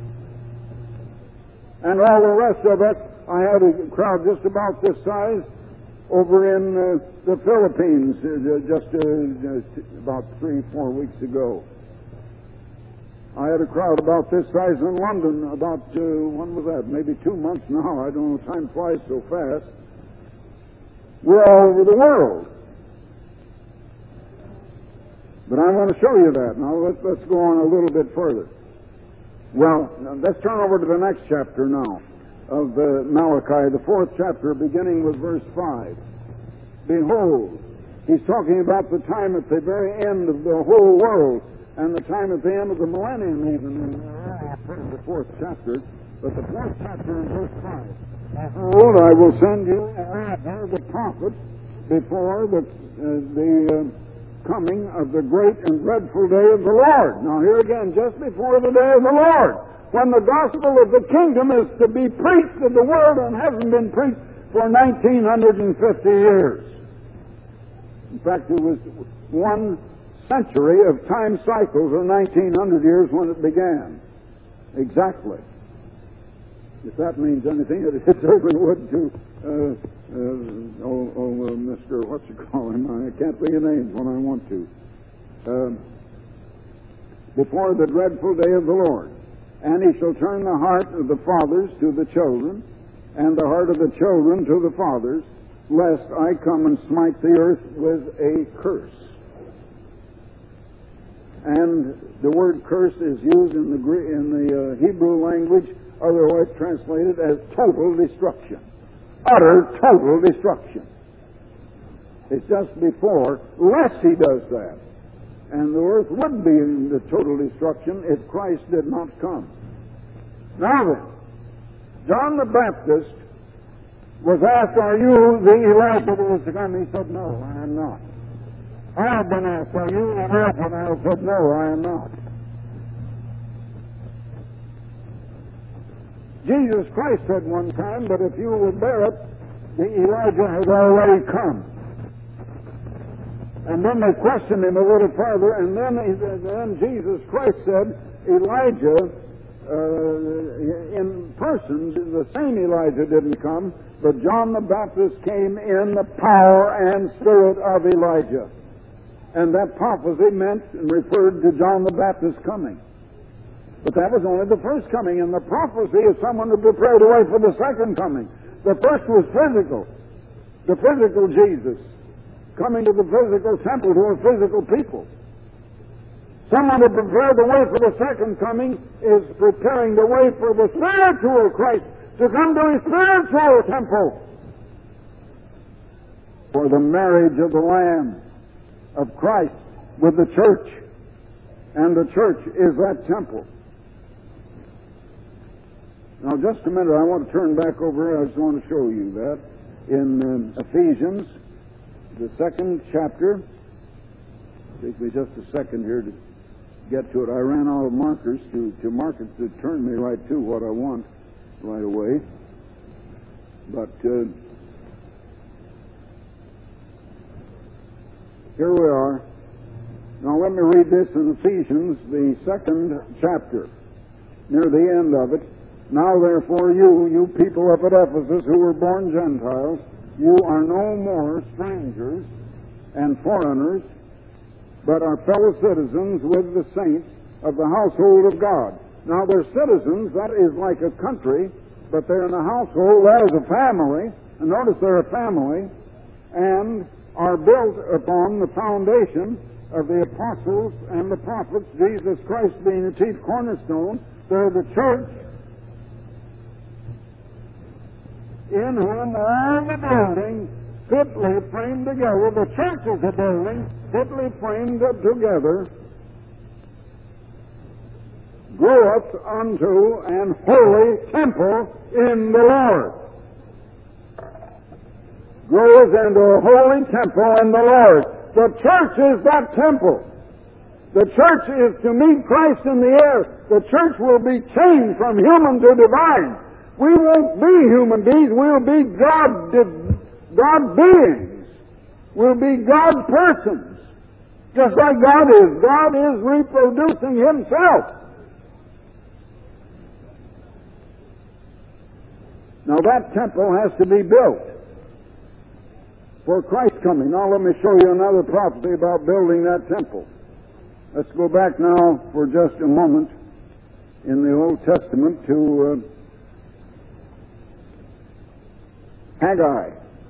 [SPEAKER 1] And all the rest of it, I had a crowd just about this size over in the Philippines just about 3-4 weeks ago. I had a crowd about this size in London about, when was that? Maybe 2 months now. I don't know, time flies so fast. We're all over the world. But I want to show you that. Now let's go on a little bit further. Well, let's turn over to the next chapter now of Malachi, the 4th chapter, beginning with verse 5. Behold, he's talking about the time at the very end of the whole world, and the time at the end of the millennium even, in the 4th chapter, but the 4th chapter in verse 5. Behold, I will send you Elijah the prophet before the coming of the great and dreadful day of the Lord. Now here again, just before the day of the Lord, when the gospel of the kingdom is to be preached to the world and hasn't been preached for 1950 years. In fact, it was 1 century of time cycles, or 1900 years when it began. Exactly. If that means anything, it certainly would to Mr. What you call him? I can't think of names when I want to. Before the dreadful day of the Lord. And he shall turn the heart of the fathers to the children, and the heart of the children to the fathers, lest I come and smite the earth with a curse. And the word curse is used in the Hebrew language, otherwise translated as total destruction. Utter total destruction. It's just before, lest he does that. And the earth would be in the total destruction if Christ did not come. Now then, John the Baptist was asked, are you the Elijah that was to come? He said, no, I am not. I have been asked, are you Elijah? And I said, no, I am not. Jesus Christ said one time, but if you will bear it, the Elijah has already come. And then they questioned him a little further, and then Jesus Christ said, Elijah, in person, the same Elijah didn't come, but John the Baptist came in the power and spirit of Elijah. And that prophecy meant and referred to John the Baptist coming. But that was only the first coming, and the prophecy is someone to prepare the way for the second coming. The first was physical. The physical Jesus coming to the physical temple to a physical people. Someone to prepare the way for the second coming is preparing the way for the spiritual Christ to come to his spiritual temple for the marriage of the Lamb of Christ with the church. And the church is that temple. Now, just a minute, I want to turn back over. I just want to show you that in Ephesians, the 2nd chapter. Take me just a second here to get to it. I ran out of markers to mark it to turn me right to what I want right away. But here we are. Now, let me read this in Ephesians, the 2nd chapter, near the end of it. Now, therefore, you people up at Ephesus who were born Gentiles, you are no more strangers and foreigners, but are fellow citizens with the saints of the household of God. Now, they're citizens, that is like a country, but they're in a household, that is a family. And notice they're a family, and are built upon the foundation of the apostles and the prophets, Jesus Christ being the chief cornerstone. They're the church, in whom all the building fitly framed together, the church is a building fitly framed together, groweth unto an holy temple in the Lord. Grows into a holy temple in the Lord. The church is that temple. The church is to meet Christ in the air. The church will be changed from human to divine. We won't be human beings. We'll be God beings. We'll be God persons. Just like God is. God is reproducing Himself. Now that temple has to be built for Christ's coming. Now let me show you another prophecy about building that temple. Let's go back now for just a moment in the Old Testament to Haggai.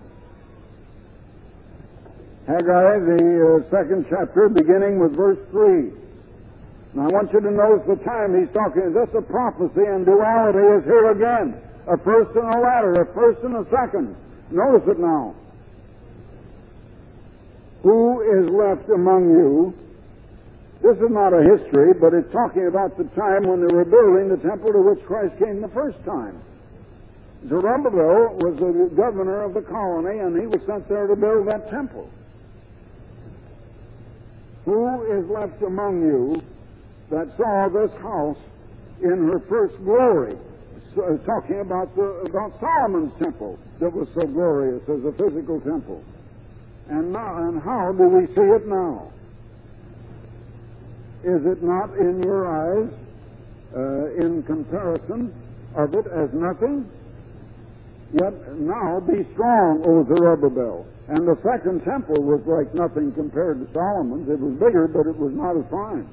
[SPEAKER 1] Haggai, the second chapter, beginning with verse 3. Now I want you to notice the time he's talking. This is a prophecy, and duality is here again. A first and a latter, a first and a second. Notice it now. Who is left among you? This is not a history, but it's talking about the time when they were building the temple to which Christ came the first time. Zerubbabel was the governor of the colony, and he was sent there to build that temple. Who is left among you that saw this house in her first glory? So, talking about Solomon's temple that was so glorious as a physical temple. And how do we see it now? Is it not in your eyes, in comparison of it as nothing? Yet now be strong, O Zerubbabel. And the second temple was like nothing compared to Solomon's. It was bigger, but it was not as fine.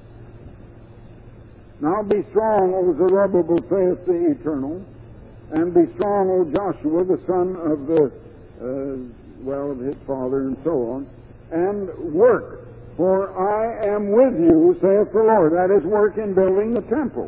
[SPEAKER 1] Now be strong, O Zerubbabel, saith the Eternal, and be strong, O Joshua, the son of of his father, and so on, and work, for I am with you, saith the Lord. That is, work in building the temple,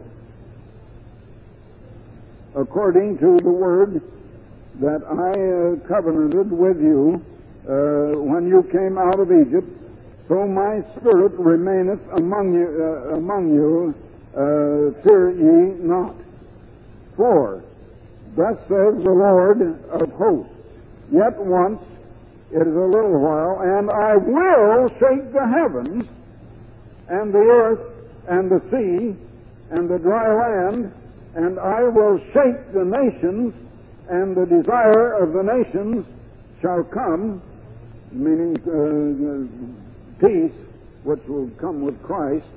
[SPEAKER 1] according to the word that I covenanted with you when you came out of Egypt. So my spirit remaineth among you, fear ye not. For thus says the Lord of hosts, yet once, it is a little while, and I will shake the heavens, and the earth, and the sea, and the dry land, and I will shake the nations, and the desire of the nations shall come, meaning peace, which will come with Christ.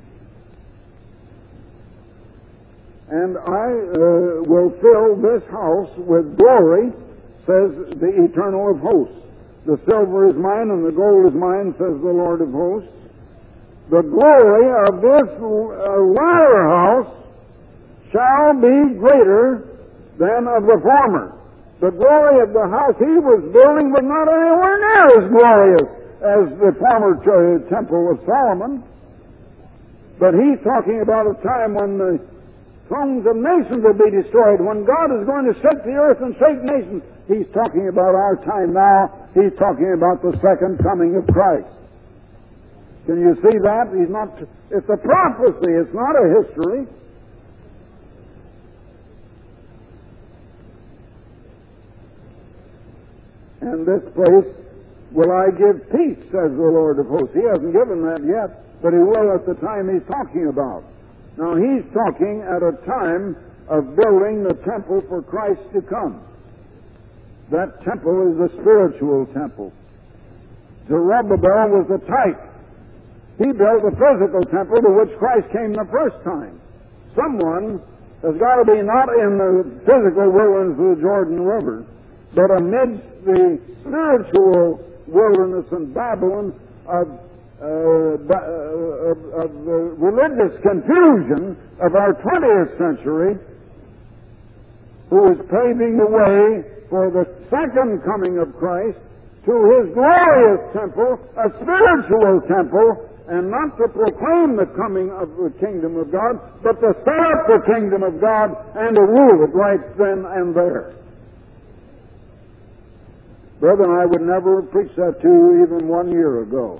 [SPEAKER 1] And I will fill this house with glory, says the Eternal of hosts. The silver is mine and the gold is mine, says the Lord of hosts. The glory of this latter house shall be greater than of the former. The glory of the house he was building was not anywhere near as glorious as the former temple of Solomon. But he's talking about a time when the thrones of nations will be destroyed, when God is going to shake the earth and shake nations. He's talking about our time now. He's talking about the second coming of Christ. Can you see that? It's a prophecy. It's not a history. And this place will I give peace, says the Lord of hosts. He hasn't given that yet, but he will at the time he's talking about. Now he's talking at a time of building the temple for Christ to come. That temple is the spiritual temple. Zerubbabel was the type. He built a physical temple to which Christ came the first time. Someone has got to be not in the physical wilderness of the Jordan River, but amidst the spiritual wilderness in Babylon of the religious confusion of our 20th century, who is paving the way for the second coming of Christ to his glorious temple, a spiritual temple, and not to proclaim the coming of the kingdom of God, but to set up the kingdom of God and to rule it right then and there. Brethren, I would never have preached that to you even 1 year ago.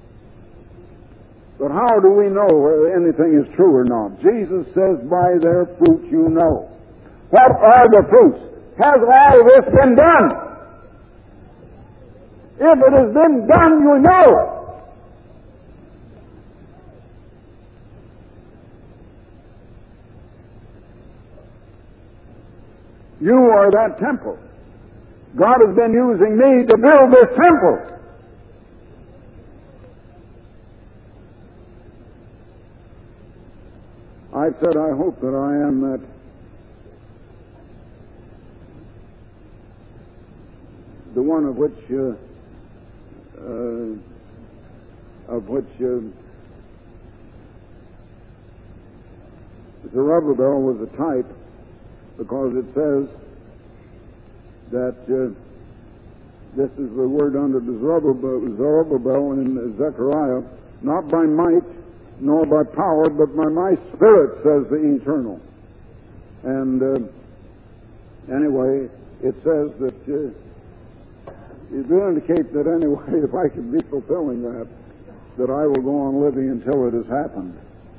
[SPEAKER 1] But how do we know whether anything is true or not? Jesus says, by their fruits you know. What are the fruits? Has all this been done? If it has been done, you know it. You are that temple. God has been using me to build this temple. I said, I hope that I am that the one of which Zerubbabel was a type, because it says that this is the word under the Zerubbabel in Zechariah, not by might nor by power, but by my Spirit, says the Eternal. And anyway, it says that it will indicate that anyway, if I could be fulfilling that I will go on living until it has happened.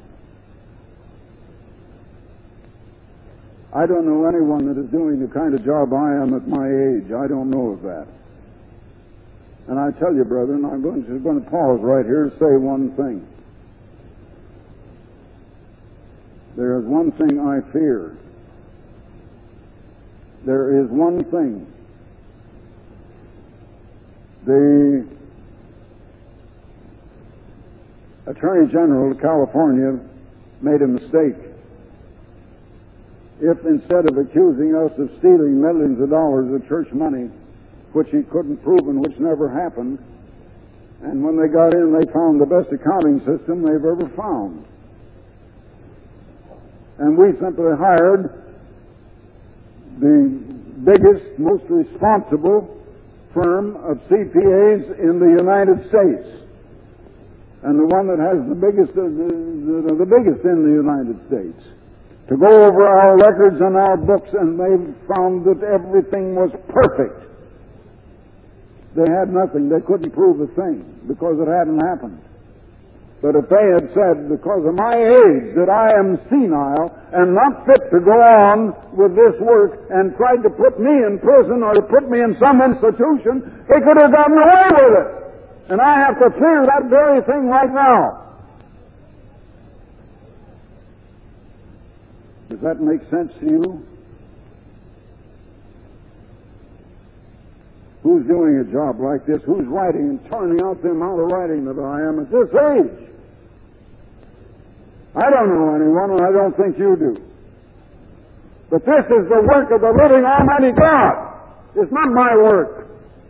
[SPEAKER 1] I don't know anyone that is doing the kind of job I am at my age. I don't know of that. And I tell you, brethren, I'm going to pause right here to say one thing. There is one thing I fear. There is one thing. The Attorney General of California made a mistake. If instead of accusing us of stealing millions of dollars of church money, which he couldn't prove and which never happened, and when they got in they found the best accounting system they've ever found. And we simply hired the biggest, most responsible firm of CPAs in the United States, and the one that has the biggest in the United States, to go over our records and our books, and they found that everything was perfect. They had nothing. They couldn't prove a thing because it hadn't happened. But if they had said, because of my age, that I am senile and not fit to go on with this work, and tried to put me in prison or to put me in some institution, they could have gotten away with it. And I have to fear that very thing right now. Does that make sense to you? Who's doing a job like this? Who's writing and turning out the amount of writing that I am at this age? I don't know anyone, and I don't think you do. But this is the work of the living Almighty God. It's not my work.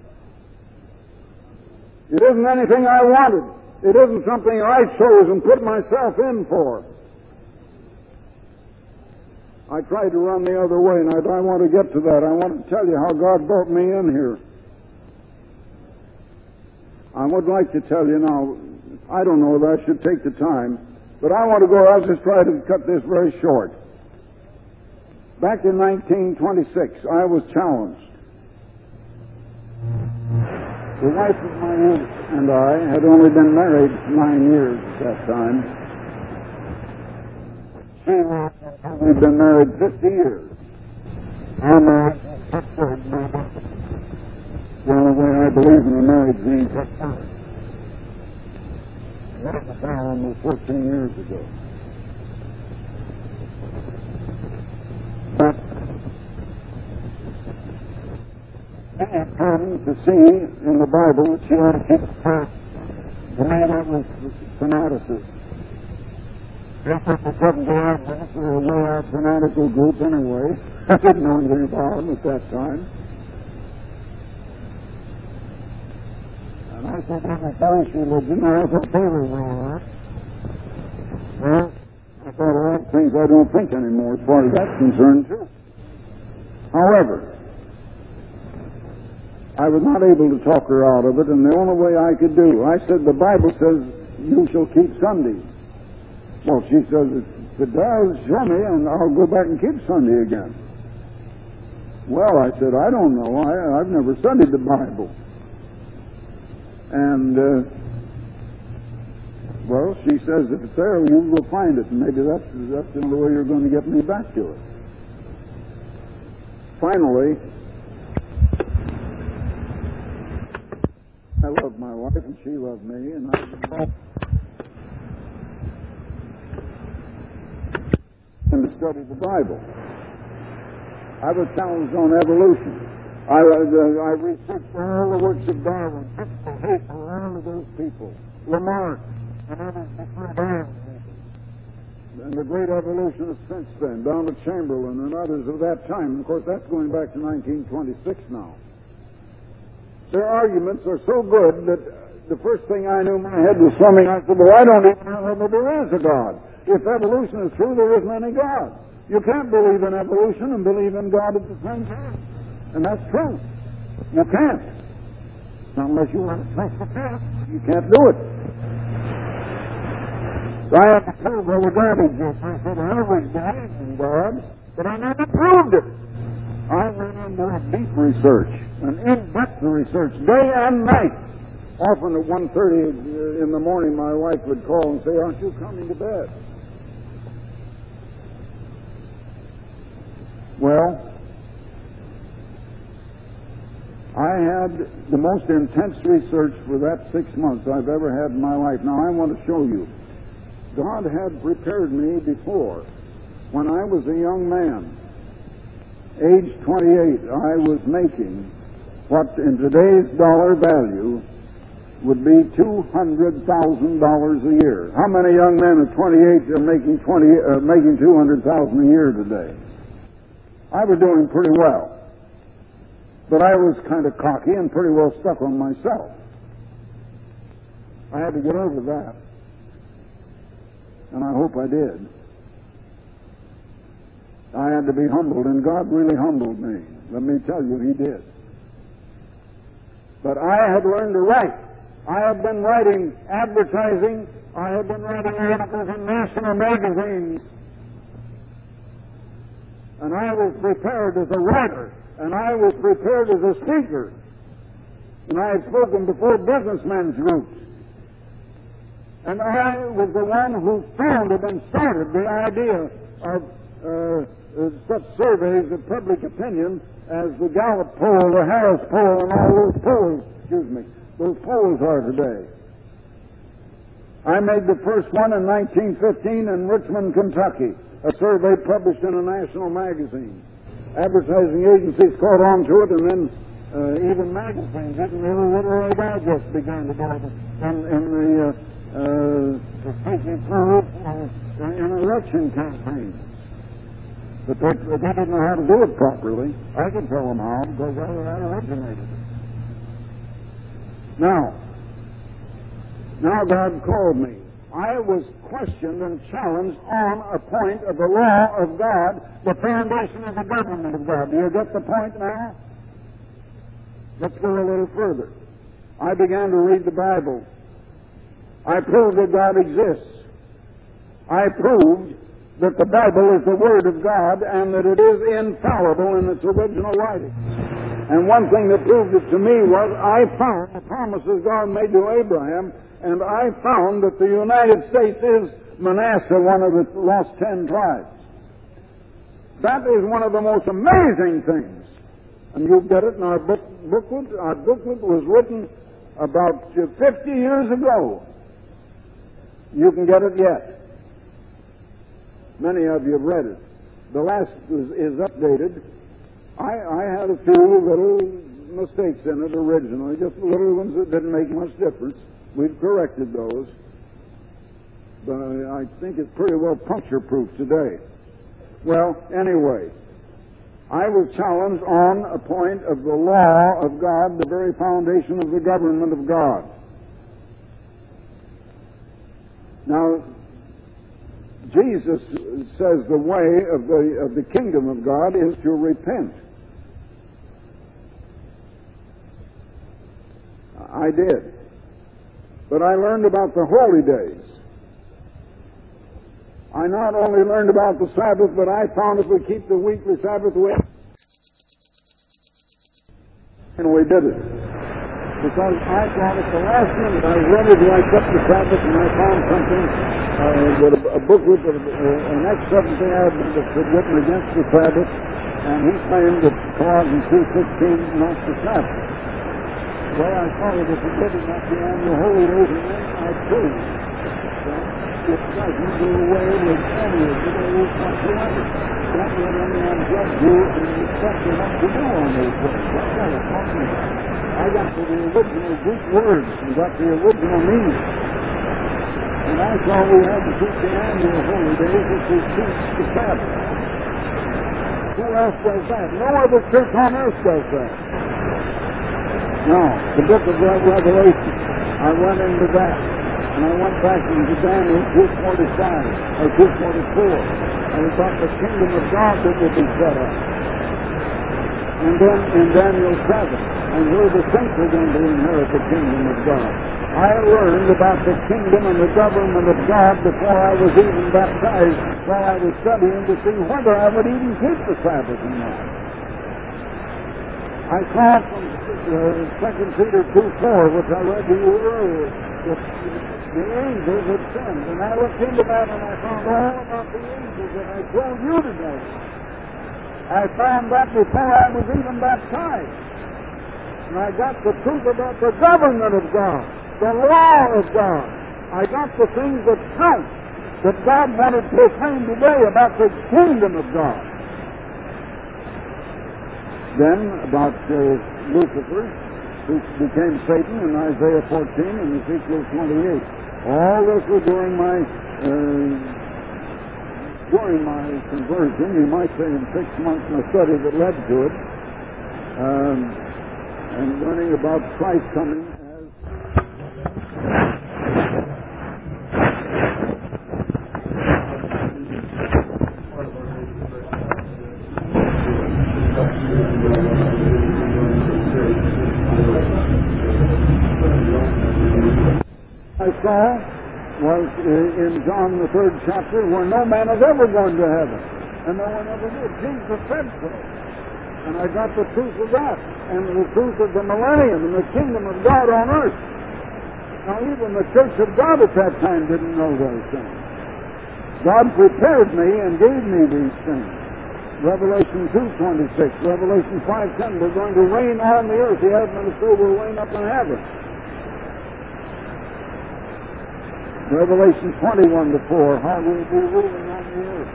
[SPEAKER 1] It isn't anything I wanted. It isn't something I chose and put myself in for. I tried to run the other way, and I want to get to that. I want to tell you how God brought me in here. I would like to tell you now, I don't know if I should take the time, but I want to go, I'll just try to cut this very short. Back in 1926, I was challenged. The wife of my aunt and I had only been married 9 years at that time. We've been married 50 years. I'm the only way I believe in a marriage being kept first. That was almost 14 years ago. But I have come to see in the Bible that she ought to keep first. The man that was fanaticism. If it was Seventh-day Adventists were a way-out fanatical group anyway. I didn't know anything about them at that time. And I said, I'm a Jewish religion. I thought they were way-out. Well, I thought a lot of things I don't think anymore as far as that's concerned, too. However, I was not able to talk her out of it, and the only way I could do, I said, the Bible says you shall keep Sundays. Well, she says, if it does, show me, and I'll go back and keep Sunday again. Well, I said, I don't know. I've never studied the Bible. And, well, she says, if it's there, you will find it, and maybe that's the only way you're going to get me back to it. Finally, I loved my wife, and she loved me, and I to study the Bible. I was challenged on evolution. I researched all the works of Darwin, all of those people, Lamarck, and others before Darwin, and the great evolutionists since then, Donald Chamberlain and others of that time. Of course, that's going back to 1926 now. Their arguments are so good that the first thing I knew, my head was swimming. I said, well, I don't even know whether there is a God. If evolution is true, there isn't any God. You can't believe in evolution and believe in God at the same time. And that's true. You can't. Not unless you want to trust the fact. You can't do it. So I had to prove there were garbage. I said, I always believed in God, but I never proved it. I went into a deep research, an in-depth research, day and night. Often at 1:30 in the morning, my wife would call and say, aren't you coming to bed? Well, I had the most intense research for that 6 months I've ever had in my life. Now, I want to show you. God had prepared me before. When I was a young man, age 28, I was making what in today's dollar value would be $200,000 a year. How many young men at 28 are making $200,000 a year today? I was doing pretty well. But I was kind of cocky and pretty well stuck on myself. I had to get over that. And I hope I did. I had to be humbled, and God really humbled me. Let me tell you, He did. But I had learned to write. I have been writing advertising. I have been writing articles in national magazines. And I was prepared as a writer. And I was prepared as a speaker. And I had spoken before businessmen's groups. And I was the one who founded and started the idea of such surveys of public opinion as the Gallup poll, the Harris poll, and all those polls, those polls are today. I made the first one in 1915 in Richmond, Kentucky, a survey published in a national magazine. Advertising agencies caught on to it, and then even magazines, Literary Digest began to do it in election campaigns. But they didn't know how to do it properly. I can tell them how, because I originated it. Now God called me. I was questioned and challenged on a point of the law of God, the foundation of the government of God. Do you get the point now? Let's go a little further. I began to read the Bible. I proved that God exists. I proved that the Bible is the Word of God and that it is infallible in its original writing. And one thing that proved it to me was I found the promises God made to Abraham, and I found that the United States is Manasseh, one of the lost 10 tribes. That is one of the most amazing things. And you get it in our booklet. Our booklet was written about 50 years ago. You can get it yet. Many of you have read it. The last is updated. I had a few little mistakes in it originally, just little ones that didn't make much difference. We've corrected those. But I think it's pretty well puncture-proof today. Well, anyway, I was challenged on a point of the law of God, the very foundation of the government of God. Now, Jesus says the way of the kingdom of God is to repent. I did. But I learned about the holy days. I not only learned about the Sabbath, but I found if we keep the weekly Sabbath way, and we did it. Because I thought at the last minute I was ready to write up the Sabbath, and I found something, a booklet of an ex-Seventh-day Adventist that had written against the Sabbath, and he claimed that Colossians 2:16 not the Sabbath. Well, I thought if it did not the annual holy days, and then I proved. it doesn't do away with any of the rules whatsoever. Don't let anyone judge you and expect you not to do on those things. That's what it's talking about. I got to the original Greek words and got the original meaning. And I saw we had to keep the annual holy days, which is keep the Sabbath. Who else does that? No other church on earth does that. Now, the book of Revelation, I went into that, and I went back into Daniel 2:45 or 2:44, and we thought the kingdom of God that would be set up. And then in Daniel 7, and where the saints are going to inherit the kingdom of God. I learned about the kingdom and the government of God before I was even baptized, while I was studying to see whether I would even keep the Sabbath or not. I saw from 2 Peter 2:4, which I read to you earlier, that the angels had sinned. And I looked into that and I found all about the angels that I told you today. I found that before I was even baptized. And I got the truth about the government of God, the law of God. I got the things that count, that God wanted to proclaim today about the kingdom of God. Then, about Lucifer, who became Satan in Isaiah 14 and Ezekiel 28. All this was during my conversion, you might say in 6 months in a study that led to it, and learning about Christ coming as I saw was in John the 3rd chapter, where no man is ever going to heaven, and no one ever did. Jesus said so. And I got the truth of that, and the truth of the millennium and the kingdom of God on earth. Now, even the church of God at that time didn't know those things. God prepared me and gave me these things. Revelation 2:26, Revelation 5:10, we're going to reign on the earth. The Adventists say we'll reign up in heaven. Revelation 21:4, how we'll be ruling on the earth.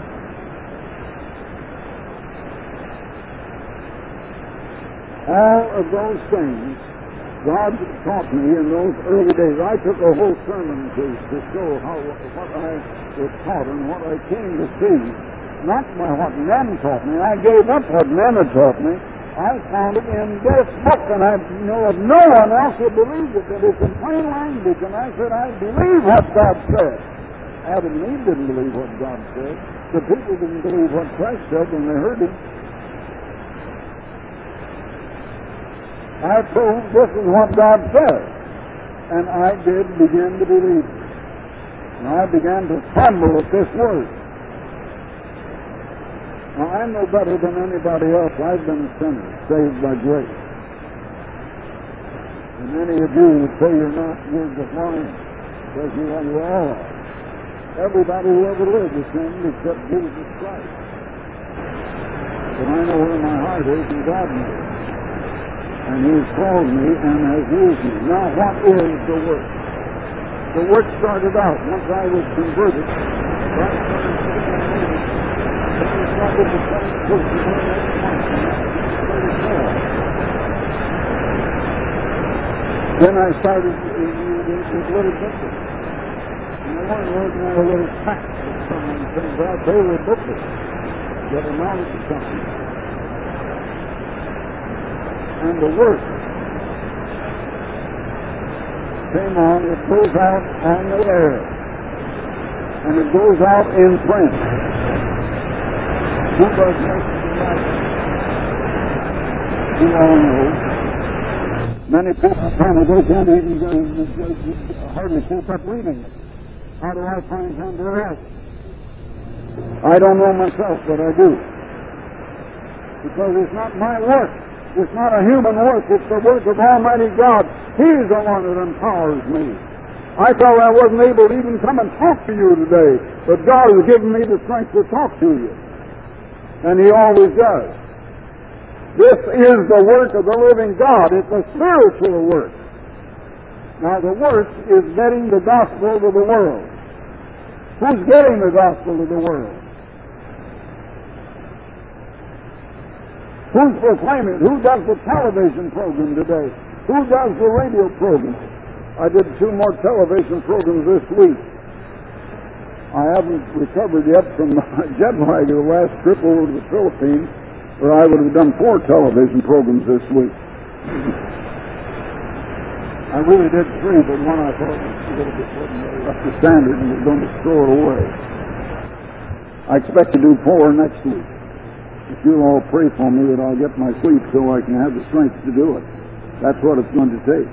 [SPEAKER 1] All of those things God taught me in those early days. I took a whole sermon to show what I was taught and what I came to see. Not by what men taught me. I gave up what men had taught me. I found it in this book, and I know of no one else who believes it, but it's in plain language, and I said, I believe what God said. Adam and Eve didn't believe what God said. The people didn't believe what Christ said when they heard him. I proved this is what God said, and I did begin to believe it. And I began to tremble at this word. Now, I'm no better than anybody else. I've been a sinner, saved by grace. And many of you would say you're not, you're defying, because you all are. Everybody who ever lived is sinned except Jesus Christ. But I know where my heart is, and God knows. And He's called me and has used me. Now, what is the work? The work started out once I was converted. Then I started with little booklets. And they weren't working on a little pack of some things out. They were booklets that amounted to something. And the work came on, it goes out on the air. And it goes out in print. Who does most of the writing? You all know. Many people tell me they can't even hardly keep up reading it. How do I find time to rest? I don't know myself, but I do. Because it's not my work. It's not a human work. It's the work of Almighty God. He's the one that empowers me. I thought I wasn't able to even come and talk to you today, but God has given me the strength to talk to you. And He always does. This is the work of the living God. It's a spiritual work. Now, the work is getting the gospel to the world. Who's getting the gospel to the world? Who's proclaiming it? Who does the television program today? Who does the radio program? I did 2 more television programs this week. I haven't recovered yet from jet lag of the last trip over to the Philippines, or I would have done 4 television programs this week. I really did 3, but one I thought was a little bit up to standard and was going to throw it away. I expect to do 4 next week. If you'll all pray for me that I'll get my sleep so I can have the strength to do it. That's what it's going to take.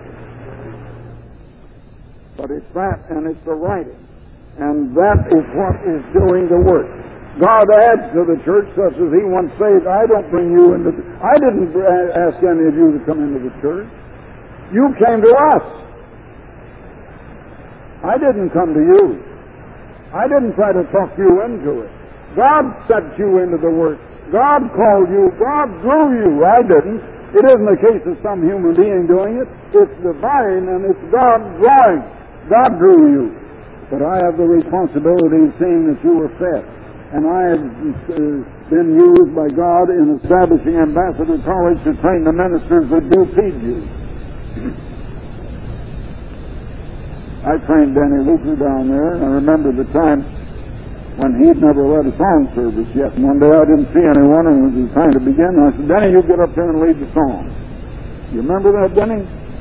[SPEAKER 1] But it's that, and it's the writing. And that is what is doing the work. God adds to the church, such as He once said, I didn't ask any of you to come into the church. You came to us. I didn't come to you. I didn't try to talk you into it. God sent you into the work. God called you. God drew you. I didn't. It isn't a case of some human being doing it. It's divine, and it's God drawing. God drew you. But I have the responsibility of seeing that you were fed. And I have been used by God in establishing Ambassador College to train the ministers that do feed you. I trained Denny Luther down there, and I remember the time when he'd never led a song service yet. And one day I didn't see anyone, and it was time to begin. And I said, Denny, you get up there and lead the song. You remember that, Denny?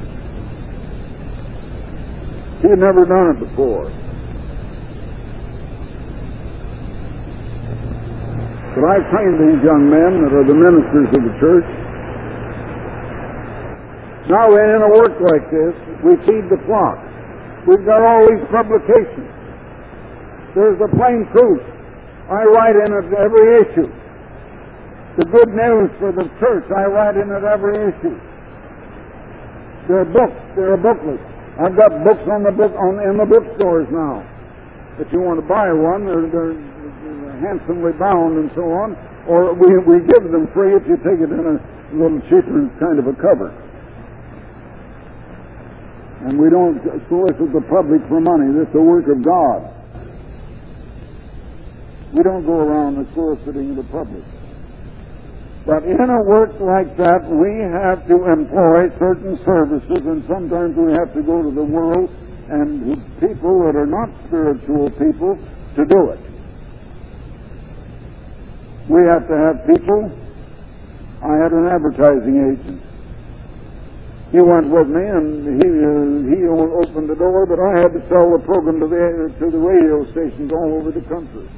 [SPEAKER 1] He had never done it before. But I've trained these young men that are the ministers of the church. Now, in a work like this, we feed the flock. We've got all these publications. There's the plain truth. I write in it every issue. The good news for the church, I write in it every issue. There are books. There are booklets. I've got books in the bookstores now. If you want to buy one, they're handsomely bound and so on, or we give them free if you take it in a little cheaper kind of a cover. And we don't solicit the public for money. This is the work of God. We don't go around soliciting the public. But in a work like that, we have to employ certain services, and sometimes we have to go to the world and people that are not spiritual people to do it. We have to have people. I had an advertising agent. He went with me, and he opened the door, but I had to sell the program to the radio stations all over the country.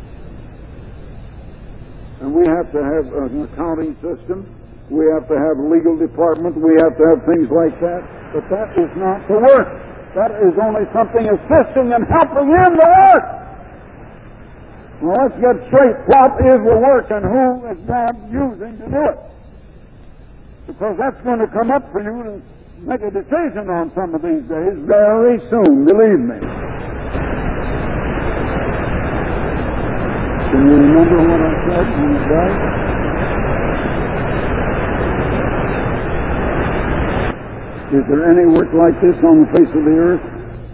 [SPEAKER 1] And we have to have an accounting system. We have to have a legal department. We have to have things like that. But that is not the work. That is only something assisting and helping in the work. Well, let's get straight. What is the work, and who is God using to do it? Because that's going to come up for you to make a decision on some of these days very soon, believe me. Can you remember what I said when it died? Is there any work like this on the face of the earth?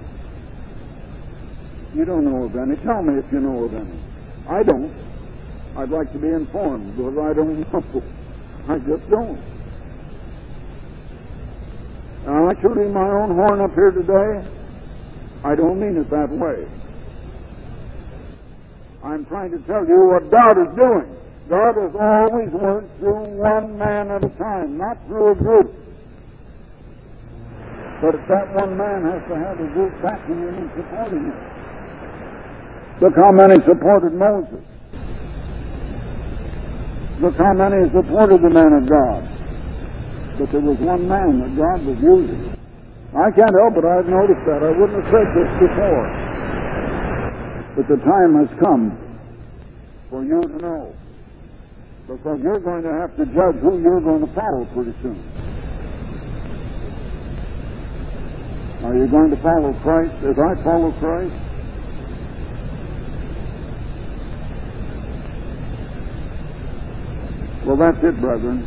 [SPEAKER 1] You don't know of any. Tell me if you know of any. I don't. I'd like to be informed, but I don't know. I just don't. Now, I tooting my own horn up here today. I don't mean it that way. I'm trying to tell you what God is doing. God has always worked through one man at a time, not through a group. But that one man has to have a group backing him and supporting him. Look how many supported Moses. Look how many supported the man of God. But there was one man that God was using. I can't help it. I've noticed that. I wouldn't have said this before. But the time has come for you to know. Because you're going to have to judge who you're going to follow pretty soon. Are you going to follow Christ as I follow Christ? Well, that's it, brethren.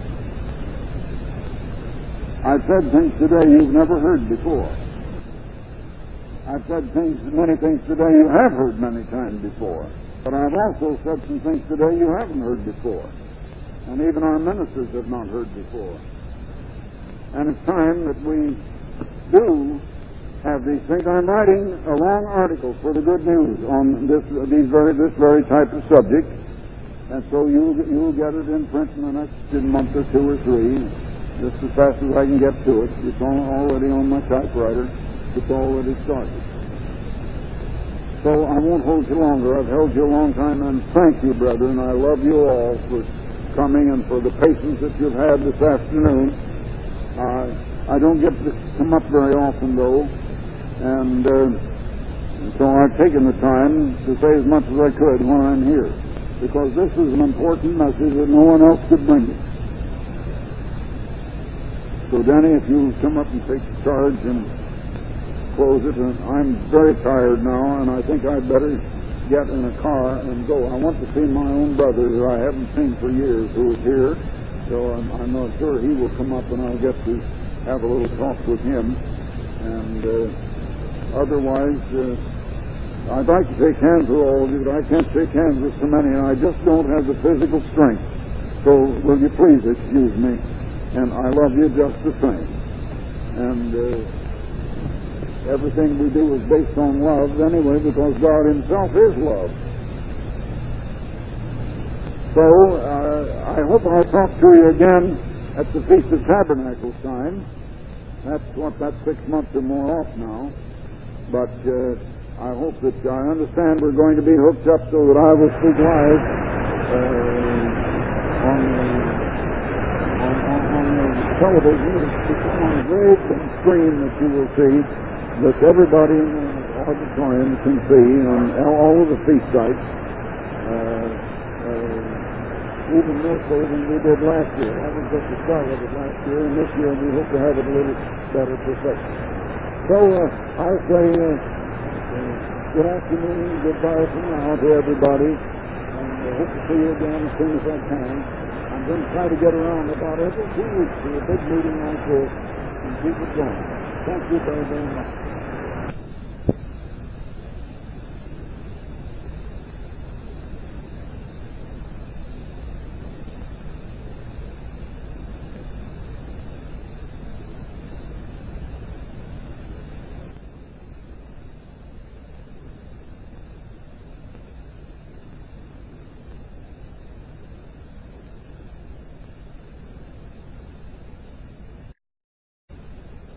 [SPEAKER 1] I've said things today you've never heard before. I've I've said many things today you have heard many times before. But I've also said some things today you haven't heard before. And even our ministers have not heard before. And it's time that we do have these things. I'm writing a long article for the Good News on this very type of subject. And so you'll get it in print in the next month or two or three, just as fast as I can get to it. It's already on my typewriter. It's already started. So I won't hold you longer. I've held you a long time, and thank you, brethren. I love you all for coming and for the patience that you've had this afternoon. I don't get to come up very often, though, and so I've taken the time to say as much as I could when I'm here, because this is an important message that no one else could bring it. So, Danny, if you'll come up and take charge and close it. And I'm very tired now, and I think I'd better get in a car and go. I want to see my own brother, who I haven't seen for years, who is here. So I'm not sure he will come up, and I'll get to have a little talk with him. And otherwise, I'd like to shake hands with all of you, but I can't shake hands with so many, and I just don't have the physical strength. So will you please excuse me? And I love you just the same. And everything we do is based on love anyway, because God Himself is love. So I hope I'll talk to you again at the Feast of Tabernacles time. That's 6 months or more off now. But I hope that I understand we're going to be hooked up so that I will speak live on the television. It's on a great big screen that you will see, that everybody in the auditorium can see on all of the feast sites, even more so than we did last year. That was just the start of it last year, and this year we hope to have it a little better perfection. So I'll say good afternoon, goodbye for now to everybody, and I hope to see you again as soon as I can. I'm going to try to get around about every 2 weeks to a big meeting like this and keep it going. Thank you very, very much.